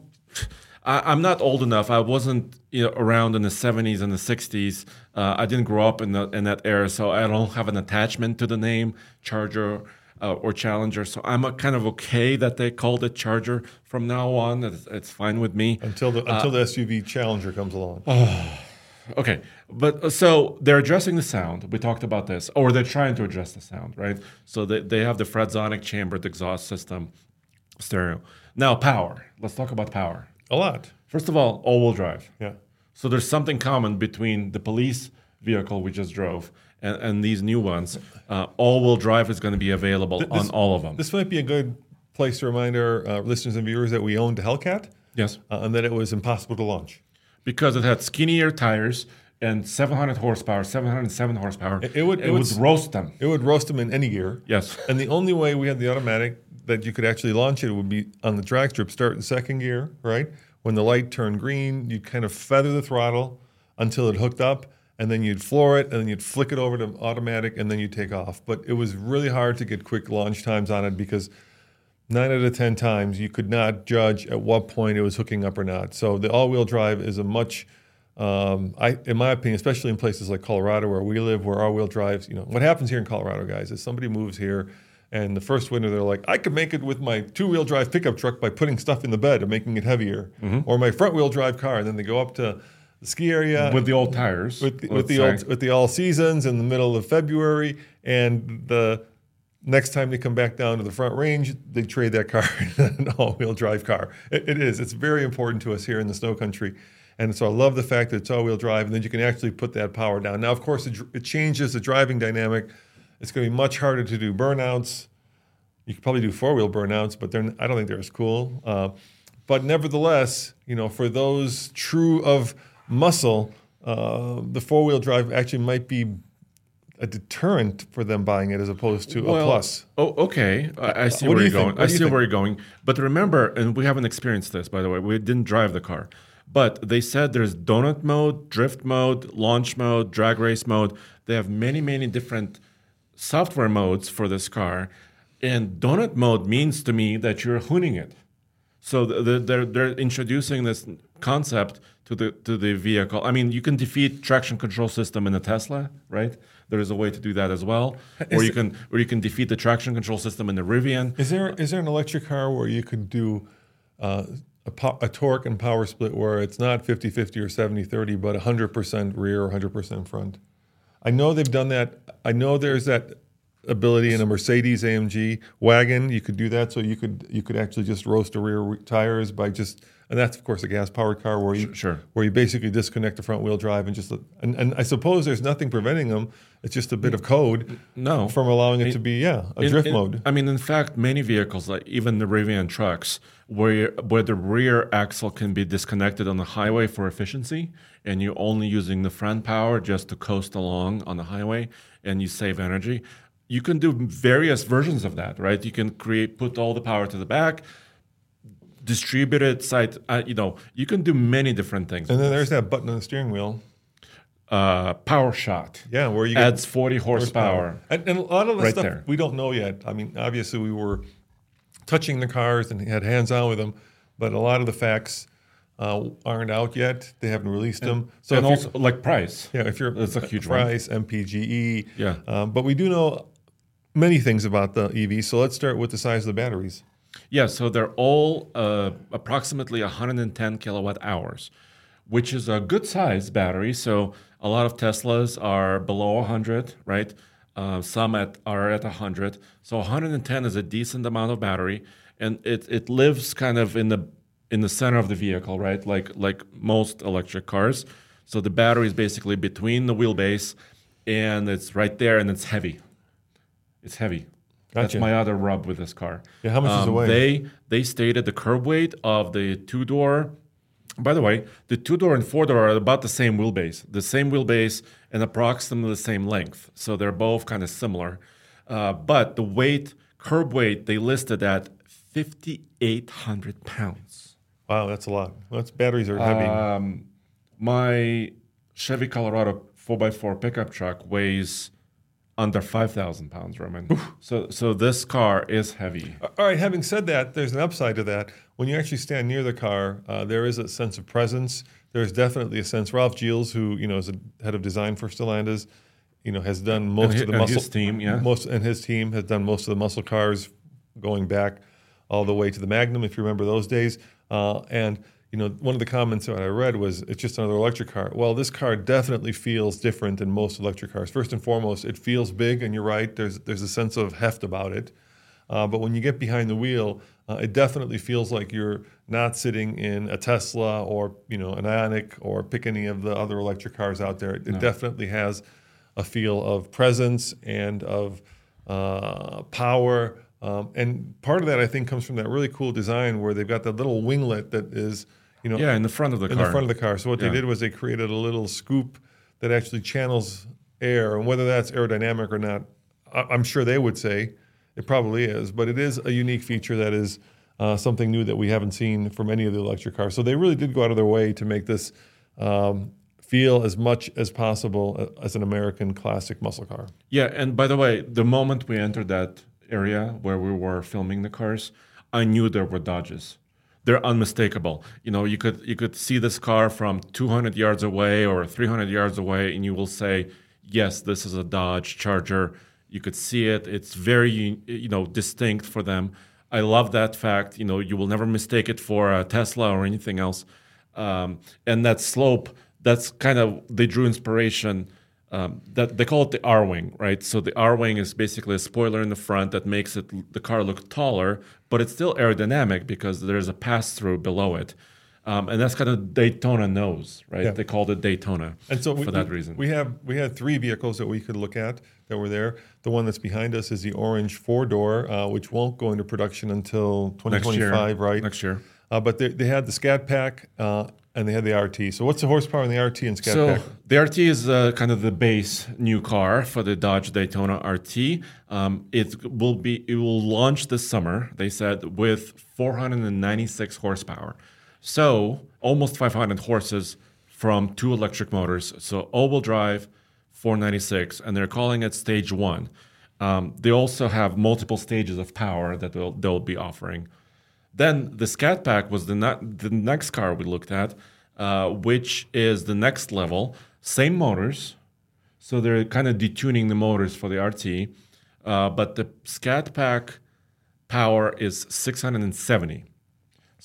I, I'm not old enough. I wasn't you know, around in the seventies and the sixties. Uh, I didn't grow up in the, in that era, so I don't have an attachment to the name Charger uh, or Challenger. So I'm uh kind of okay that they called it Charger from now on. It's, it's fine with me. until the until the S U V Challenger comes along. Okay, but uh, so they're addressing the sound. We talked about this, or they're trying to address the sound, right? So they, they have the Fredzonic chambered exhaust system stereo. Now, power. Let's talk about power. A lot. First of all, all-wheel drive. Yeah. So there's something common between the police vehicle we just drove and, and these new ones. Uh, all-wheel drive is going to be available Th- on this- all of them. This might be a good place to remind our uh, listeners and viewers that we owned a Hellcat Yes, uh, and that it was impossible to launch. because it had skinnier tires and seven hundred horsepower, seven hundred seven horsepower. It- it would- it it would would- roast them. It would roast them in any gear. Yes. And the only way we had the automatic that you could actually launch it would be on the drag strip, start in second gear, right? When the light turned green, you'd kind of feather the throttle until it hooked up, and then you'd floor it, and then you'd flick it over to automatic, and then you'd take off. But it was really hard to get quick launch times on it because nine out of ten times you could not judge at what point it was hooking up or not. So the all-wheel drive is a much, um, I, in my opinion, especially in places like Colorado where we live, where all-wheel drives, you know, what happens here in Colorado, guys, is somebody moves here, and the first winter they're like, I could make it with my two-wheel drive pickup truck by putting stuff in the bed and making it heavier, or my front-wheel drive car, and then they go up to the ski area With the old tires. with the, with let's the say. old, with the all seasons in the middle of February, and the next time they come back down to the front range, they trade that car in an all-wheel drive car. It, it is. It's very important to us here in the snow country, and so I love the fact that it's all-wheel drive, and then you can actually put that power down. Now, of course, it, it changes the driving dynamic. It's going to be much harder to do burnouts. You could probably do four-wheel burnouts, but they're, I don't think they're as cool. Uh, but nevertheless, you know, for those true of muscle, uh, the four-wheel drive actually might be a deterrent for them buying it as opposed to a plus. Oh, okay. I, I see What do where you you're going. think? What I do you see think? where you're going. But remember, and we haven't experienced this, by the way. We didn't drive the car, but they said there's donut mode, drift mode, launch mode, drag race mode. They have many, many different software modes for this car, and donut mode means to me that you're hooning it. So the, they're they're introducing this concept to the to the vehicle. I mean, you can defeat traction control system in a Tesla, right? There is a way to do that as well, or Is you can or you can defeat the traction control system in the Rivian. Is there is there an electric car where you could do uh, a, po- a torque and power split where it's not fifty-fifty or seventy-thirty, but one hundred percent rear or one hundred percent front. I know they've done that. I know there's that ability in a Mercedes A M G wagon. You could do that, so you could you could actually just roast the rear re- tires by just, and that's of course a gas-powered car where you Sure. where you basically disconnect the front-wheel drive and just and, and I suppose there's nothing preventing them. It's just a bit of code No. from allowing it to be yeah a In- drift in- mode. I mean, in fact, many vehicles, like even the Rivian trucks, where where the rear axle can be disconnected on the highway for efficiency, and you're only using the front power just to coast along on the highway, and you save energy. You can do various versions of that, right? You can create, put all the power to the back, distribute it side. Uh, you know, you can do many different things. And then there's that button on the steering wheel. uh, Power Shot. Yeah, where you get adds forty horsepower. And, and a lot of the Right stuff there. we don't know yet. I mean, obviously we were touching the cars and had hands on with them, but a lot of the facts uh, aren't out yet. They haven't released them. So and if you're- also, like price. yeah, if you're That's a huge one. price, M P G E. Yeah. Um, but we do know many things about the E V. So let's start with the size of the batteries. Yeah, so they're all uh, approximately one hundred ten kilowatt hours, which is a good size battery. So a lot of Teslas are below one hundred, right? Uh, some at, are at one hundred. So one hundred ten is a decent amount of battery, and it it lives kind of in the in the center of the vehicle, right? Like like most electric cars. So the battery is basically between the wheelbase, and it's right there, and it's heavy. It's heavy. That's Gotcha. my other rub with this car. Yeah, how much does it weigh? They they stated the curb weight of the two door. By the way, the two door and four door are about the same wheelbase, the same wheelbase and approximately the same length. So they're both kind of similar. Uh, but the weight, curb weight, they listed at fifty-eight hundred pounds. Wow, that's a lot. That's batteries are heavy. Um, my Chevy Colorado four by four pickup truck weighs under five thousand pounds, Roman. So, so this car is heavy. All right, having said that, there's an upside to that. When you actually stand near the car, uh, there is a sense of presence. There's definitely a sense. Ralph Gilles, who you know is a head of design for Stellantis, you know has done most hi- of the and muscle his team, yeah. most and his team has done most of the muscle cars, going back all the way to the Magnum, if you remember those days. Uh, and you know, one of the comments that I read was, it's just another electric car. Well, this car definitely feels different than most electric cars. First and foremost, it feels big, and you're right, there's there's a sense of heft about it. Uh, but when you get behind the wheel, uh, it definitely feels like you're not sitting in a Tesla or, you know, an Ioniq, or pick any of the other electric cars out there. It definitely has a feel of presence and of uh, power. Um, and part of that, I think, comes from that really cool design where they've got that little winglet that is, you know, Yeah, in the front of the in car. the front of the car. So what Yeah. they did was they created a little scoop that actually channels air, and whether that's aerodynamic or not, I- I'm sure they would say it probably is. But it is a unique feature that is uh, something new that we haven't seen from any of the electric cars. So they really did go out of their way to make this um, feel as much as possible as an American classic muscle car. Yeah, and by the way, the moment we entered that area where we were filming the cars, I knew there were Dodges. They're unmistakable. You know, you could you could see this car from two hundred yards away or three hundred yards away, and you will say, yes, this is a Dodge Charger. You could see it. It's very, you know, distinct for them. I love that fact. You know, you will never mistake it for a Tesla or anything else. Um, and that slope, that's kind of, they drew inspiration. Um, that they call it the R-wing, right? So the R-wing is basically a spoiler in the front that makes it the car look taller, but it's still aerodynamic because there's a pass-through below it. Um, and that's kind of Daytona nose, right? Yeah. They called it Daytona And so we, for that we- reason. we have we had three vehicles that we could look at that were there. The one that's behind us is the orange four-door, uh, which won't go into production until twenty Next year. twenty-five, right? Next year. Uh, but they, they had the Scat Pack uh, and they had the R T. So what's the horsepower in the R T and Scat So Pack? the R T is uh, kind of the base new car for the Dodge Daytona R T. Um, it will be it will launch this summer, they said, with four hundred ninety-six horsepower. So almost five hundred horses from two electric motors. So all-wheel drive, four ninety-six, and they're calling it Stage One. Um, they also have multiple stages of power that they'll, they'll be offering. Then the Scat Pack was the, ne- the next car we looked at, uh, which is the next level. Same motors, so they're kind of detuning the motors for the R T, uh, but the Scat Pack power is six hundred seventy.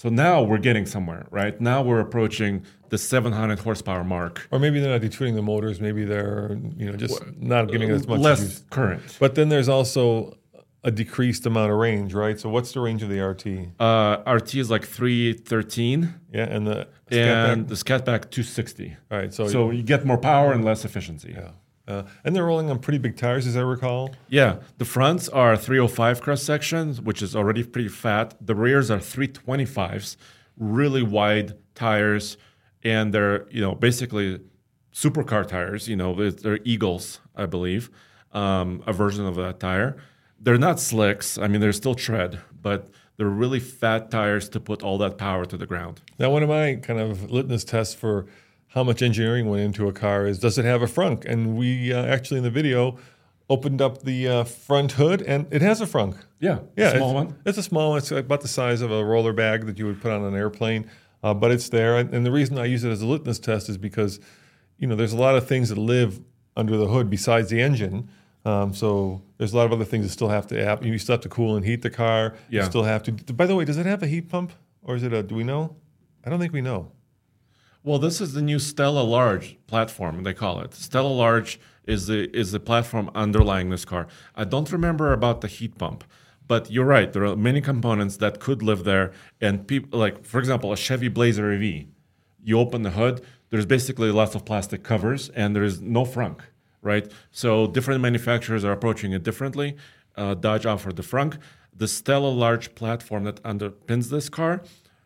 So now we're getting somewhere, right? Now we're approaching the seven hundred horsepower mark. Or maybe they're not detuning the motors. Maybe they're, you know, just not giving it as much Less juice. current. But then there's also a decreased amount of range, right? So what's the range of the R T? Uh, R T is like three thirteen, Yeah, and the and Scatback- the Scatback two sixty. all right, so, So you get more power and less efficiency. yeah. Uh, and they're rolling on pretty big tires, as I recall. Yeah, the fronts are three oh five cross sections, which is already pretty fat. The rears are three twenty-fives, really wide tires, and they're, you know, basically supercar tires. You know, they're, they're Eagles, I believe, um, a version of that tire. They're not slicks. I mean, they're still tread, but they're really fat tires to put all that power to the ground. Now, one of my kind of litmus tests for how much engineering went into a car is, does it have a frunk? And we uh, actually in the video opened up the uh, front hood, and it has a frunk. Yeah, Yeah, a small it's, one. It's a small one. It's about the size of a roller bag that you would put on an airplane, uh, but it's there. And, and the reason I use it as a litmus test is because, you know, there's a lot of things that live under the hood besides the engine. Um, so there's a lot of other things that still have to happen. You still have to cool and heat the car. Yeah. You still have to. By the way, does it have a heat pump, or is it a? Do we know? I don't think we know. Well, this is the new Stella Large platform, they call it. Stella Large is the is the platform underlying this car. I don't remember about the heat pump, but you're right. There are many components that could live there, and people like, for example, a Chevy Blazer E V. You open the hood, there's basically lots of plastic covers, and there's no frunk, right? So different manufacturers are approaching it differently. Uh, Dodge offered the frunk. The Stella Large platform that underpins this car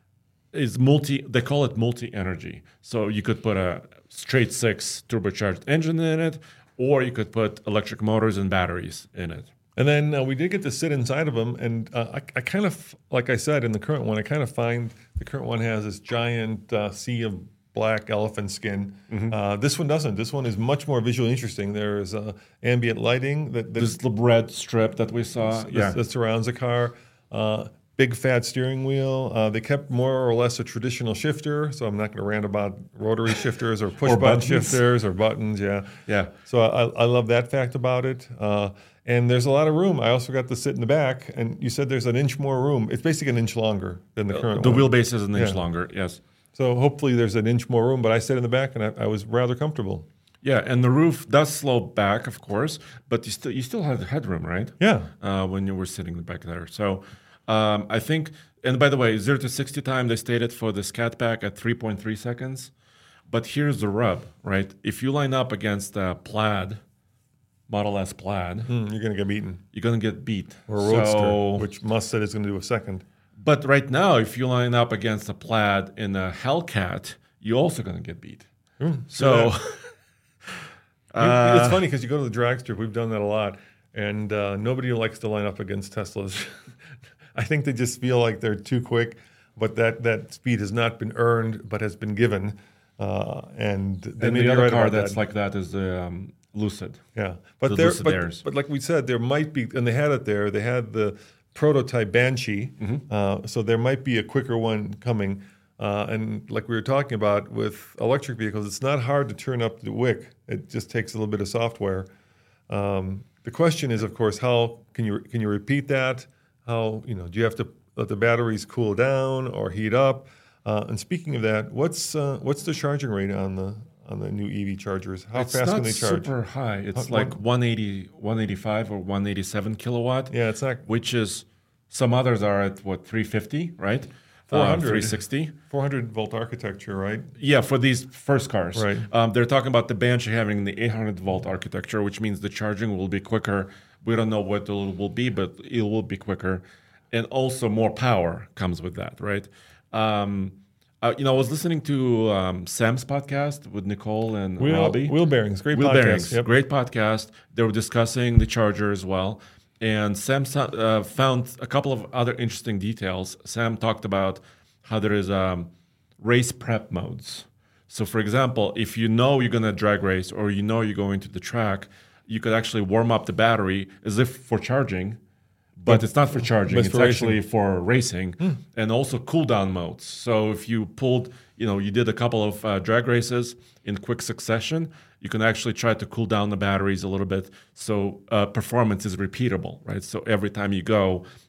is multi, they call it multi-energy. So you could put a straight six turbocharged engine in it, or you could put electric motors and batteries in it. And then uh, we did get to sit inside of them, and uh, I, I kind of, like I said, in the current one, I kind of find the current one has this giant uh, sea of black elephant skin. Mm-hmm. Uh, this one doesn't. This one is much more visually interesting. There's uh, ambient lighting that, that, This little red strip that we saw, that, yeah. that surrounds the car. Uh, big fat steering wheel. Uh, they kept more or less a traditional shifter, so I'm not going to rant about rotary shifters or push Or button buttons. shifters or buttons. Yeah, Yeah. So I, I love that fact about it. Uh, and there's a lot of room. I also got to sit in the back, and you said there's an inch more room. It's basically an inch longer than the current The one. wheelbase is an inch Yeah. longer, yes. So hopefully there's an inch more room, but I sat in the back, and I, I was rather comfortable. Yeah, and the roof does slope back, of course, but you still you still have the headroom, right? Yeah. Uh, when you were sitting back there. So um, I think, and by the way, zero to sixty time they stated for the Scatback at three point three seconds. But here's the rub, right? If you line up against a Plaid, Model S Plaid, Hmm, you're going to get beaten. you're gonna get beat. Or a Roadster, So- which Musk said is going to do a second. But right now, if you line up against a Plaid in a Hellcat, you're also gonna get beat. So. You- Uh, it's funny because you go to the drag strip. We've done that a lot, and uh, nobody likes to line up against Teslas. I think they just feel like they're too quick, but that, that speed has not been earned, but has been given. Uh, and they And may the be other right car about that's that. like that is the um, Lucid. Yeah, but the there, Lucid but, Airs. but like we said, there might be, and they had it there. They had the prototype Banshee, Mm-hmm. uh, so there might be a quicker one coming. Uh, and like we were talking about with electric vehicles, it's not hard to turn up the wick. It just takes a little bit of software. Um, the question is, of course, how can you can you repeat that? How, you know, do you have to let the batteries cool down or heat up? Uh, and speaking of that, what's uh, what's the charging rate on the on the new E V chargers? How It's fast not can they charge? super high. It's How- like one eighty, one eighty-five or one eighty-seven kilowatt. Yeah, it's not Which is, some others are at what, three fifty, right? four Um, hundred. three sixty. four hundred volt architecture, right? Yeah, for these first cars. Right. Um, they're talking about the Banshee having the eight hundred volt architecture, which means the charging will be quicker. We don't know what it will be, but it will be quicker. And also more power comes with that, right? Um, uh, you know, I was listening to um, Sam's podcast with Nicole and Wheel, Robbie. wheel bearings, great Wheel podcast. Bearings, Yep. great podcast. They were discussing the charger as well. And Sam uh, found a couple of other interesting details. Sam talked about how there is um, race prep modes. So, for example, if you know you're going to drag race or you know you're going to the track, you could actually warm up the battery as if for charging, but it's not for charging. but It's, it's for actually for racing, and also cool down modes. So if you pulled, you know, you did a couple of uh, drag races in quick succession, you can actually try to cool down the batteries a little bit so uh, performance is repeatable, right? So every time you go,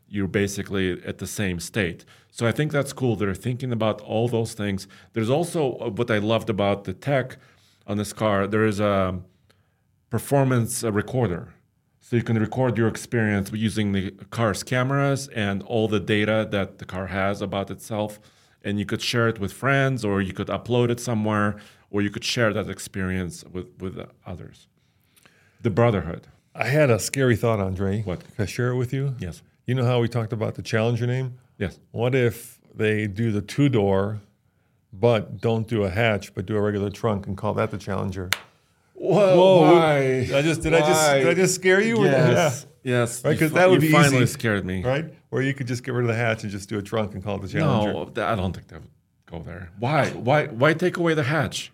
you're basically at the same state. So I think that's cool. They're thinking about all those things. There's also uh, what I loved about the tech on this car. There is a performance uh, recorder. So you can record your experience using the car's cameras and all the data that the car has about itself. And you could share it with friends, or you could upload it somewhere, or you could share that experience with, with others. The brotherhood. I had a scary thought, Andre. What? Can I share it with you? Yes. You know how we talked about the Challenger name? Yes. What if they do the two-door, but don't do a hatch, but do a regular trunk and call that the Challenger? Whoa, Whoa! why? Did I just did I just did I just scare you? Yes. Yeah. Yes. Right, You because fi- that would you be finally easy, scared me. right? Or you could just get rid of the hatch and just do a trunk and call it the Challenger. No, th- I don't think that would go there. Why? Why? Why take away the hatch?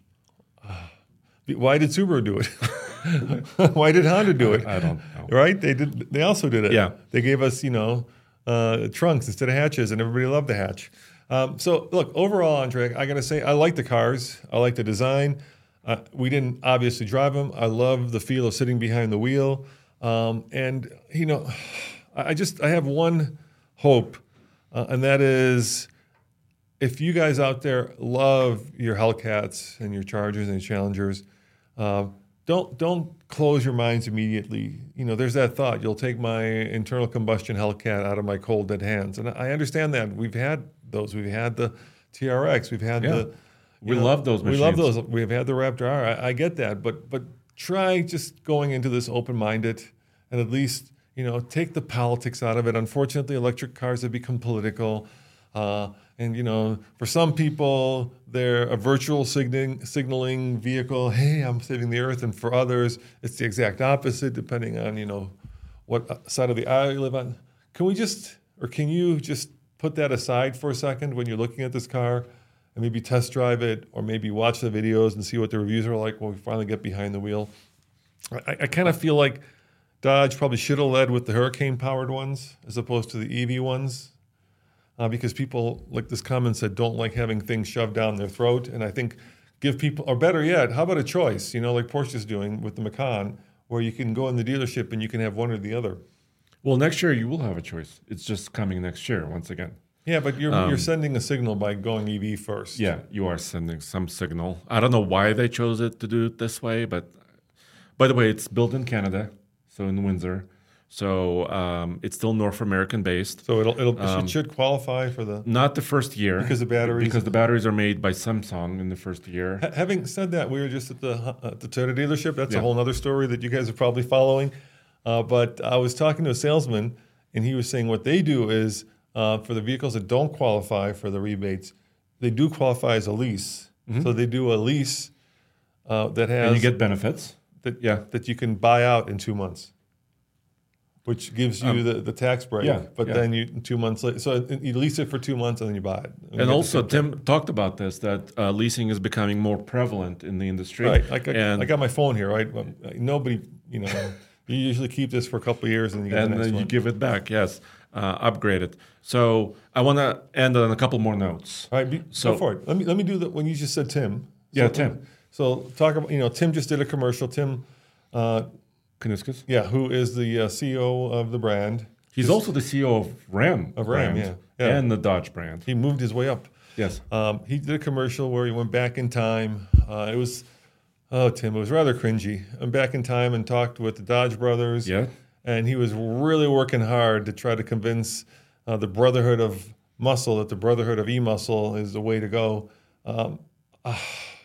Why did Subaru do it? Why did Honda do it? I don't know. Right? They did. They also did it. Yeah. They gave us, you know, uh, trunks instead of hatches, and everybody loved the hatch. Um, so look, overall, Andre, I gotta say, I like the cars. I like the design. Uh, we didn't obviously drive them. I love the feel of sitting behind the wheel. Um, and you know, I I just I have one hope, uh, and that is, if you guys out there love your Hellcats and your Chargers and your Challengers, uh, don't don't close your minds immediately. You know, there's that thought, you'll take my internal combustion Hellcat out of my cold dead hands, and I understand that. We've had those. We've had the T R X. We've had Yeah. the. We you know, love those We love machines. those. We've had the Raptor R. I, I get that, but but try just going into this open-minded, and at least, you know, take the politics out of it. Unfortunately, electric cars have become political. Uh, and, you know, for some people, they're a virtual signaling, signaling vehicle. Hey, I'm saving the earth. And for others, it's the exact opposite, depending on, you know, what side of the aisle you live on. Can we just, or can you just put that aside for a second when you're looking at this car and maybe test drive it, or maybe watch the videos and see what the reviews are like when we finally get behind the wheel? I, I kind of feel like Dodge probably should have led with the Hurricane-powered ones as opposed to the E V ones. Uh, because people, like this comment said, don't like having things shoved down their throat. And I think give people, or better yet, how about a choice, you know, like Porsche's doing with the Macan, where you can go in the dealership and you can have one or the other. Well, next year you will have a choice. It's just coming next year once again. Yeah, but you're Um, you're sending a signal by going E V first. Yeah, you are sending some signal. I don't know why they chose it to do it this way, but by the way, it's built in Canada, so in Windsor. So um, it's still North American based. So it'll it'll Um, it should qualify for the. Not the first year. Because the batteries- Because the batteries are made by Samsung in the first year. Ha- Having said that, we were just at the uh, at the Toyota dealership. That's Yeah. a whole other story that you guys are probably following. Uh, but I was talking to a salesman, and he was saying what they do is uh, for the vehicles that don't qualify for the rebates, they do qualify as a lease. So they do a lease uh, that has And you get benefits. that yeah. that you can buy out in two months, which gives you Um, the, the tax break. yeah, but yeah. then you two months later, so you lease it for two months and then you buy it. you And get the also, same Tim talked about this, that uh, leasing is becoming more prevalent in the industry. Right. Like I, and I got my phone here, right? Well, nobody, you know, you usually keep this for a couple of years and you get and the next then you one. give it back, yes, uh, upgrade it. So I want to end on a couple more notes. All right, be, So- go for it. Let me let me do that when you just said Tim. Yeah, So- Tim. So talk about, you know, Tim just did a commercial. Tim, uh, Kuniskis? yeah, who is the uh, C E O of the brand. He's also the C E O of Ram. Of Ram, brand yeah, yeah. And the Dodge brand. He moved his way up. Yes. Um, he did a commercial where he went back in time. Uh, it was, oh, Tim, it was rather cringy. Went back in time and talked with the Dodge brothers. Yeah. And he was really working hard to try to convince uh, the Brotherhood of Muscle that the Brotherhood of E-Muscle is the way to go. Um, ah,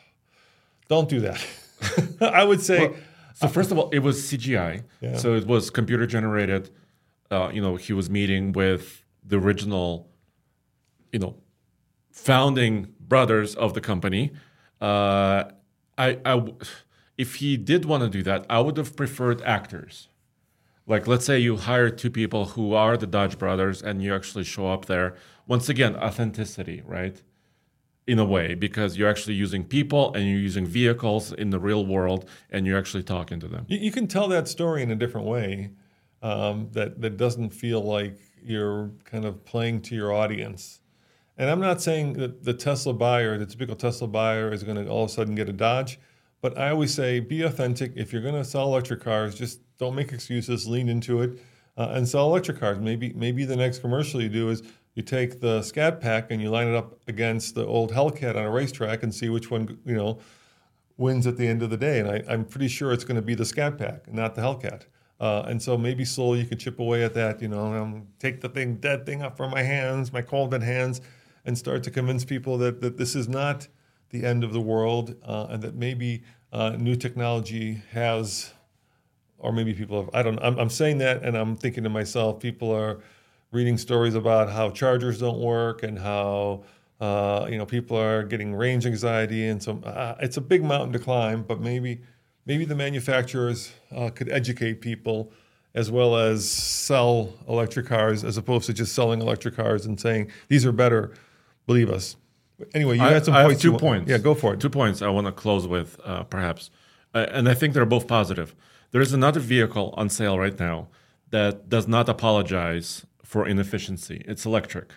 don't do that. I would say, Well, so first of all, it was C G I. Yeah. So it was computer generated. Uh, you know, he was meeting with the original, you know, founding brothers of the company. Uh, I, I, if he did want to do that, I would have preferred actors. Like, let's say you hire two people who are the Dodge brothers, and you actually show up there. Once again, authenticity, right? In a way, because you're actually using people and you're using vehicles in the real world, and you're actually talking to them. you, you can tell that story in a different way um, that, that doesn't feel like you're kind of playing to your audience. And I'm not saying that the Tesla buyer, the typical Tesla buyer, is going to all of a sudden get a Dodge. But I always say, be authentic. If you're going to sell electric cars, just don't make excuses. Lean into it. uh, and sell electric cars. Maybe maybe the next commercial you do is you take the Scat Pack and you line it up against the old Hellcat on a racetrack and see which one, you know, wins at the end of the day. And I, I'm pretty sure it's going to be the Scat Pack and not the Hellcat. Uh, and so maybe slowly you could chip away at that, you know, um, take the thing, dead thing up from my hands, my cold dead hands, and start to convince people that, that this is not the end of the world, uh, and that maybe uh, new technology has, or maybe people have, I don't know, I'm, I'm saying that and I'm thinking to myself, people are reading stories about how chargers don't work and how, uh, you know, people are getting range anxiety. And so uh, it's a big mountain to climb, but maybe maybe the manufacturers uh, could educate people as well as sell electric cars as opposed to just selling electric cars and saying, these are better, believe us. Anyway, you I, had some I points. have two you, points. Yeah, go for it. Two points I want to close with, uh, perhaps. Uh, and I think they're both positive. There is another vehicle on sale right now that does not apologize for inefficiency. It's electric.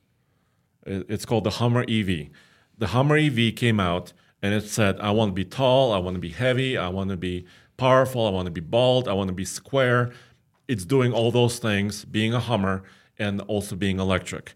It's called the Hummer E V. The Hummer E V came out and it said, I want to be tall, I want to be heavy, I want to be powerful, I want to be bald, I want to be square. It's doing all those things, being a Hummer and also being electric.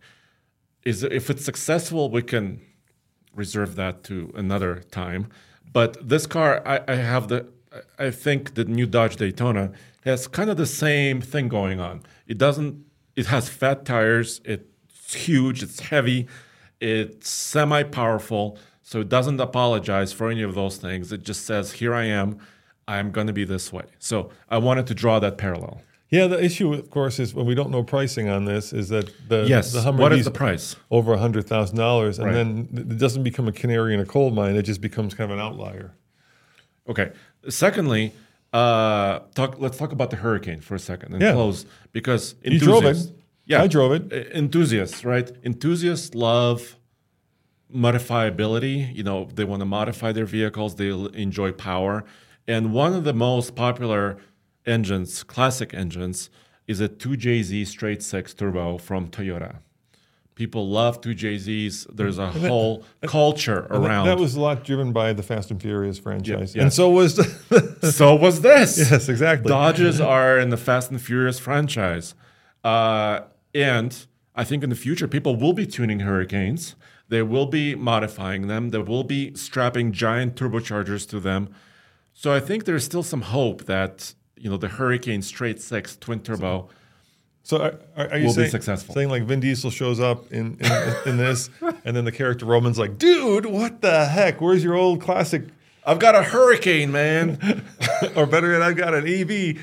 Is if it's successful, we can reserve that to another time. But this car, I, I have the, I think the new Dodge Daytona has kind of the same thing going on. It doesn't, it has fat tires, it's huge, it's heavy, it's semi-powerful, so it doesn't apologize for any of those things. It just says, here I am, I'm going to be this way. So I wanted to draw that parallel. Yeah, the issue, of course, is when we don't know pricing on this, is that the, yes. the Hummer What E's is the price? over one hundred thousand dollars, and Right. then it doesn't become a canary in a coal mine. It just becomes kind of an outlier. Okay. Secondly, uh, talk, let's talk about the Hurricane for a second and Yeah. close, because You drove it. enthusiasts- Yeah, I drove it. E- Enthusiasts, right? Enthusiasts love modifiability. You know, they want to modify their vehicles. They l- enjoy power. And one of the most popular engines, classic engines, is a two J Z straight six turbo from Toyota. People love two J Zs. There's a whole culture And that- around. That was a lot driven by the Fast and Furious franchise. Yeah, And yes. so was, so was this. yes, exactly. Dodges are in the Fast and Furious franchise. Uh, and I think in the future, people will be tuning Hurricanes. They will be modifying them. They will be strapping giant turbochargers to them. So I think there's still some hope that, you know, the Hurricane straight six twin turbo. So are, are, are you Will be saying, successful. saying like Vin Diesel shows up in, in, in this, and then the character Roman's like, dude, what the heck? Where's your old classic? I've got a Hurricane, man. Or better yet, I've got an E V.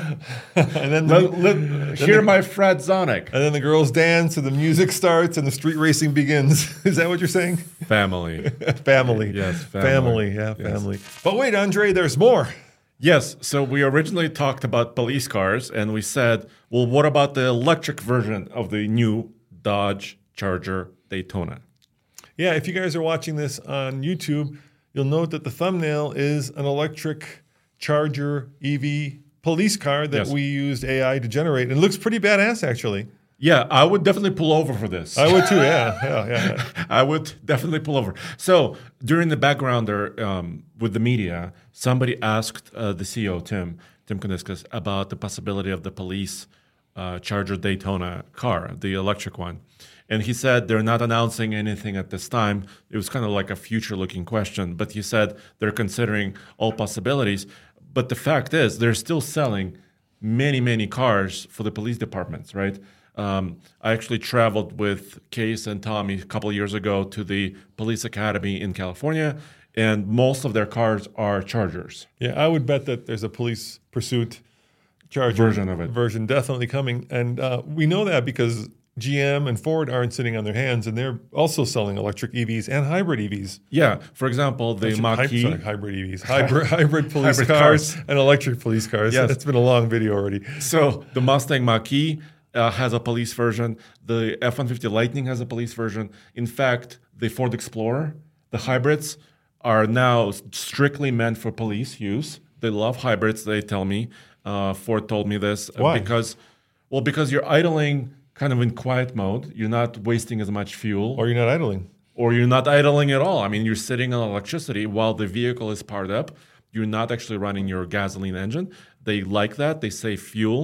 and then the, let, let, hear my Fred Zonic. and then the girls dance, and the music starts, and the street racing begins. Is that what you're saying? Family. Family. Yes, family. family. Yeah, Yes. family. But wait, Andre, there's more. Yes, so we originally talked about police cars, and we said, well, what about the electric version of the new Dodge Charger Daytona? Yeah, if you guys are watching this on YouTube, you'll note that the thumbnail is an electric Charger E V police car that Yes. we used A I to generate. And it looks pretty badass, actually. Yeah, I would definitely pull over for this. I would too, yeah. yeah, yeah. I would definitely pull over. So during the backgrounder um, with the media, somebody asked uh, the C E O, Tim, Tim Kuniskis, about the possibility of the police uh, Charger Daytona car, the electric one. And he said they're not announcing anything at this time. It was kind of like a future-looking question, but he said they're considering all possibilities. But the fact is, they're still selling many, many cars for the police departments, right? Um, I actually traveled with Case and Tommy a couple of years ago to the police academy in California, and most of their cars are Chargers. Yeah, I would bet that there's a police pursuit Charger Version of it. version definitely coming. And uh, we know that because G M and Ford aren't sitting on their hands, and they're also selling electric E Vs and hybrid E Vs. Yeah, for example, the Hy- Mach-E. sorry, hybrid E Vs, hybrid, hybrid police Hybrid cars, cars. and electric police cars. Yes. It's been a long video already. So the Mustang Mach-E uh, has a police version. The F one fifty Lightning has a police version. In fact, the Ford Explorer, the hybrids, are now strictly meant for police use. They love hybrids, they tell me. Uh, Ford told me this. uh, Why? Because, well, because you're idling kind of in quiet mode. You're not wasting as much fuel. Or you're not idling. Or you're not idling at all. I mean, you're sitting on electricity while the vehicle is powered up. You're not actually running your gasoline engine. They like that. They save fuel.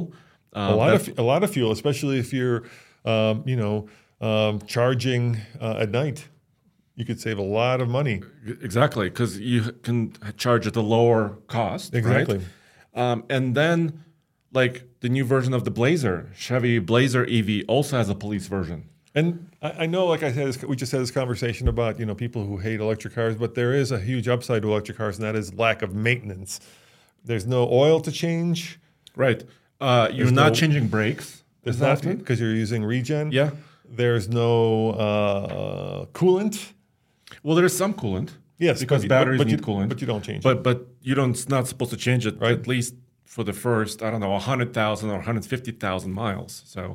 Um, a lot of a lot of fuel, especially if you're, um, you know, um, charging uh, at night. You could save a lot of money. Exactly, because you can charge at a lower cost. Exactly. Right? Um, and then, like the new version of the Blazer, Chevy Blazer E V also has a police version. And I, I know, like I said, we just had this conversation about, you know, people who hate electric cars, but there is a huge upside to electric cars, and that is lack of maintenance. There's no oil to change. Right. Uh, you're not no- changing brakes. There's as not, often. because you're using regen. Yeah. There's no uh, coolant. Well, there is some coolant. Yes, because but- batteries but need you- coolant. but you don't change But it. but you don't. It's not supposed to change it Right. at least for the first, I don't know, one hundred thousand or one hundred fifty thousand miles. So,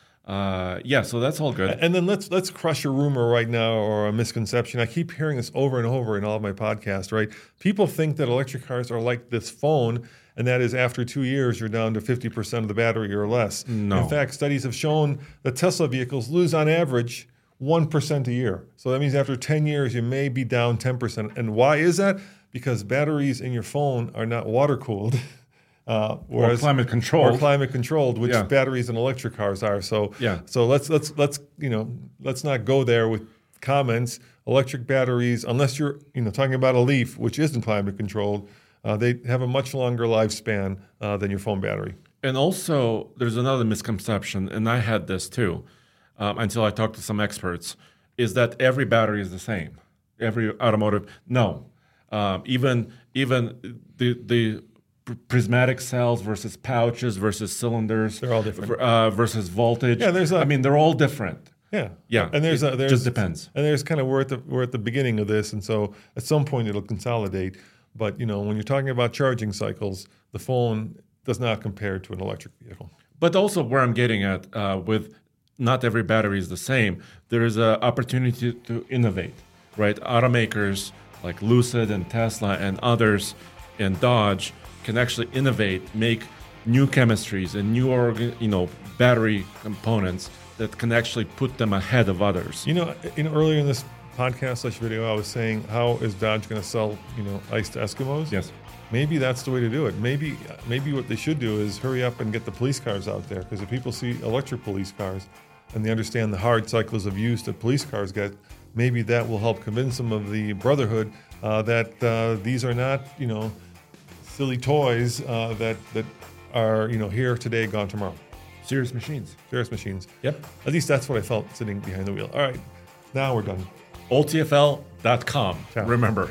uh, yeah. So that's all good. And then let's let's crush a rumor right now or a misconception. I keep hearing this over and over in all of my podcasts, right? People think that electric cars are like this phone, and that is after two years, you're down to fifty percent of the battery or less. No. In fact, studies have shown that Tesla vehicles lose on average one percent a year. So that means after ten years, you may be down ten percent. And why is that? Because batteries in your phone are not water cooled. Uh, Or climate controlled. Or climate controlled, which Yeah. batteries in electric cars are. So Yeah. so let's let's let's you know let's not go there with comments. Electric batteries, unless you're you know talking about a Leaf, which isn't climate controlled, uh, they have a much longer lifespan uh, than your phone battery. And also, there's another misconception, and I had this too, um, until I talked to some experts, is that every battery is the same. Every automotive, no. Um, even even the the pr- prismatic cells versus pouches versus cylinders, They're all different. Uh, versus voltage. Yeah, there's a- I mean, they're all different. Yeah, Yeah, and there's it a, there's just depends. and there's kind of we're at the we're at the beginning of this, and so at some point it'll consolidate. But you know, when you're talking about charging cycles, the phone does not compare to an electric vehicle. But also, where I'm getting at uh, with not every battery is the same. There is an opportunity to innovate, right? Automakers like Lucid and Tesla and others and Dodge can actually innovate, make new chemistries and new organ, you know, battery components that can actually put them ahead of others. You know, you know, earlier in this podcast slash video, I was saying, how is Dodge going to sell, you know, ice to Eskimos? Yes. Maybe that's the way to do it. Maybe, maybe what they should do is hurry up and get the police cars out there. Because if people see electric police cars and they understand the hard cycles of use that police cars get, maybe that will help convince some of the brotherhood uh, that uh, these are not, you know, silly toys uh, that that are, you know, here today, gone tomorrow. Serious machines. Serious machines. Yep. At least that's what I felt sitting behind the wheel. All right, now we're done. O T F L dot com. Ciao. Remember.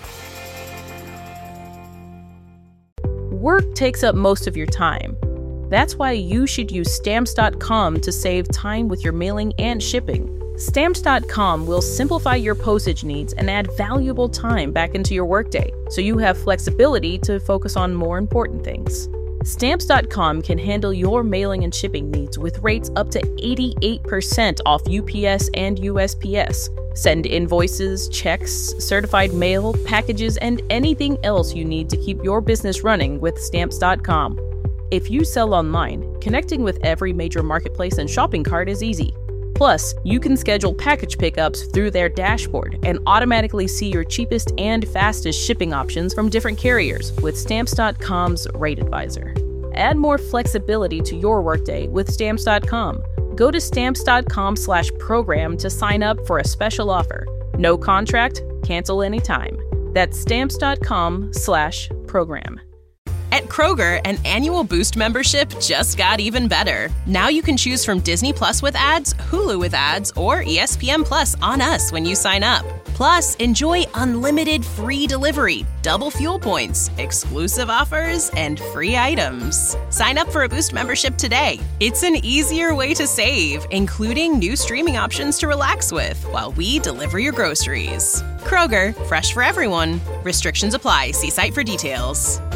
Work takes up most of your time. That's why you should use Stamps dot com to save time with your mailing and shipping. Stamps dot com will simplify your postage needs and add valuable time back into your workday, so you have flexibility to focus on more important things. Stamps dot com can handle your mailing and shipping needs with rates up to eighty-eight percent off U P S and U S P S. Send invoices, checks, certified mail, packages, and anything else you need to keep your business running with Stamps dot com. If you sell online, connecting with every major marketplace and shopping cart is easy. Plus, you can schedule package pickups through their dashboard and automatically see your cheapest and fastest shipping options from different carriers with Stamps dot com's Rate Advisor. Add more flexibility to your workday with Stamps dot com. Go to Stamps dot com slash program to sign up for a special offer. No contract, cancel anytime. That's Stamps dot com slash program. At Kroger, an annual Boost membership just got even better. Now you can choose from Disney Plus with ads, Hulu with ads, or E S P N Plus on us when you sign up. Plus, enjoy unlimited free delivery, double fuel points, exclusive offers, and free items. Sign up for a Boost membership today. It's an easier way to save, including new streaming options to relax with while we deliver your groceries. Kroger, fresh for everyone. Restrictions apply. See site for details.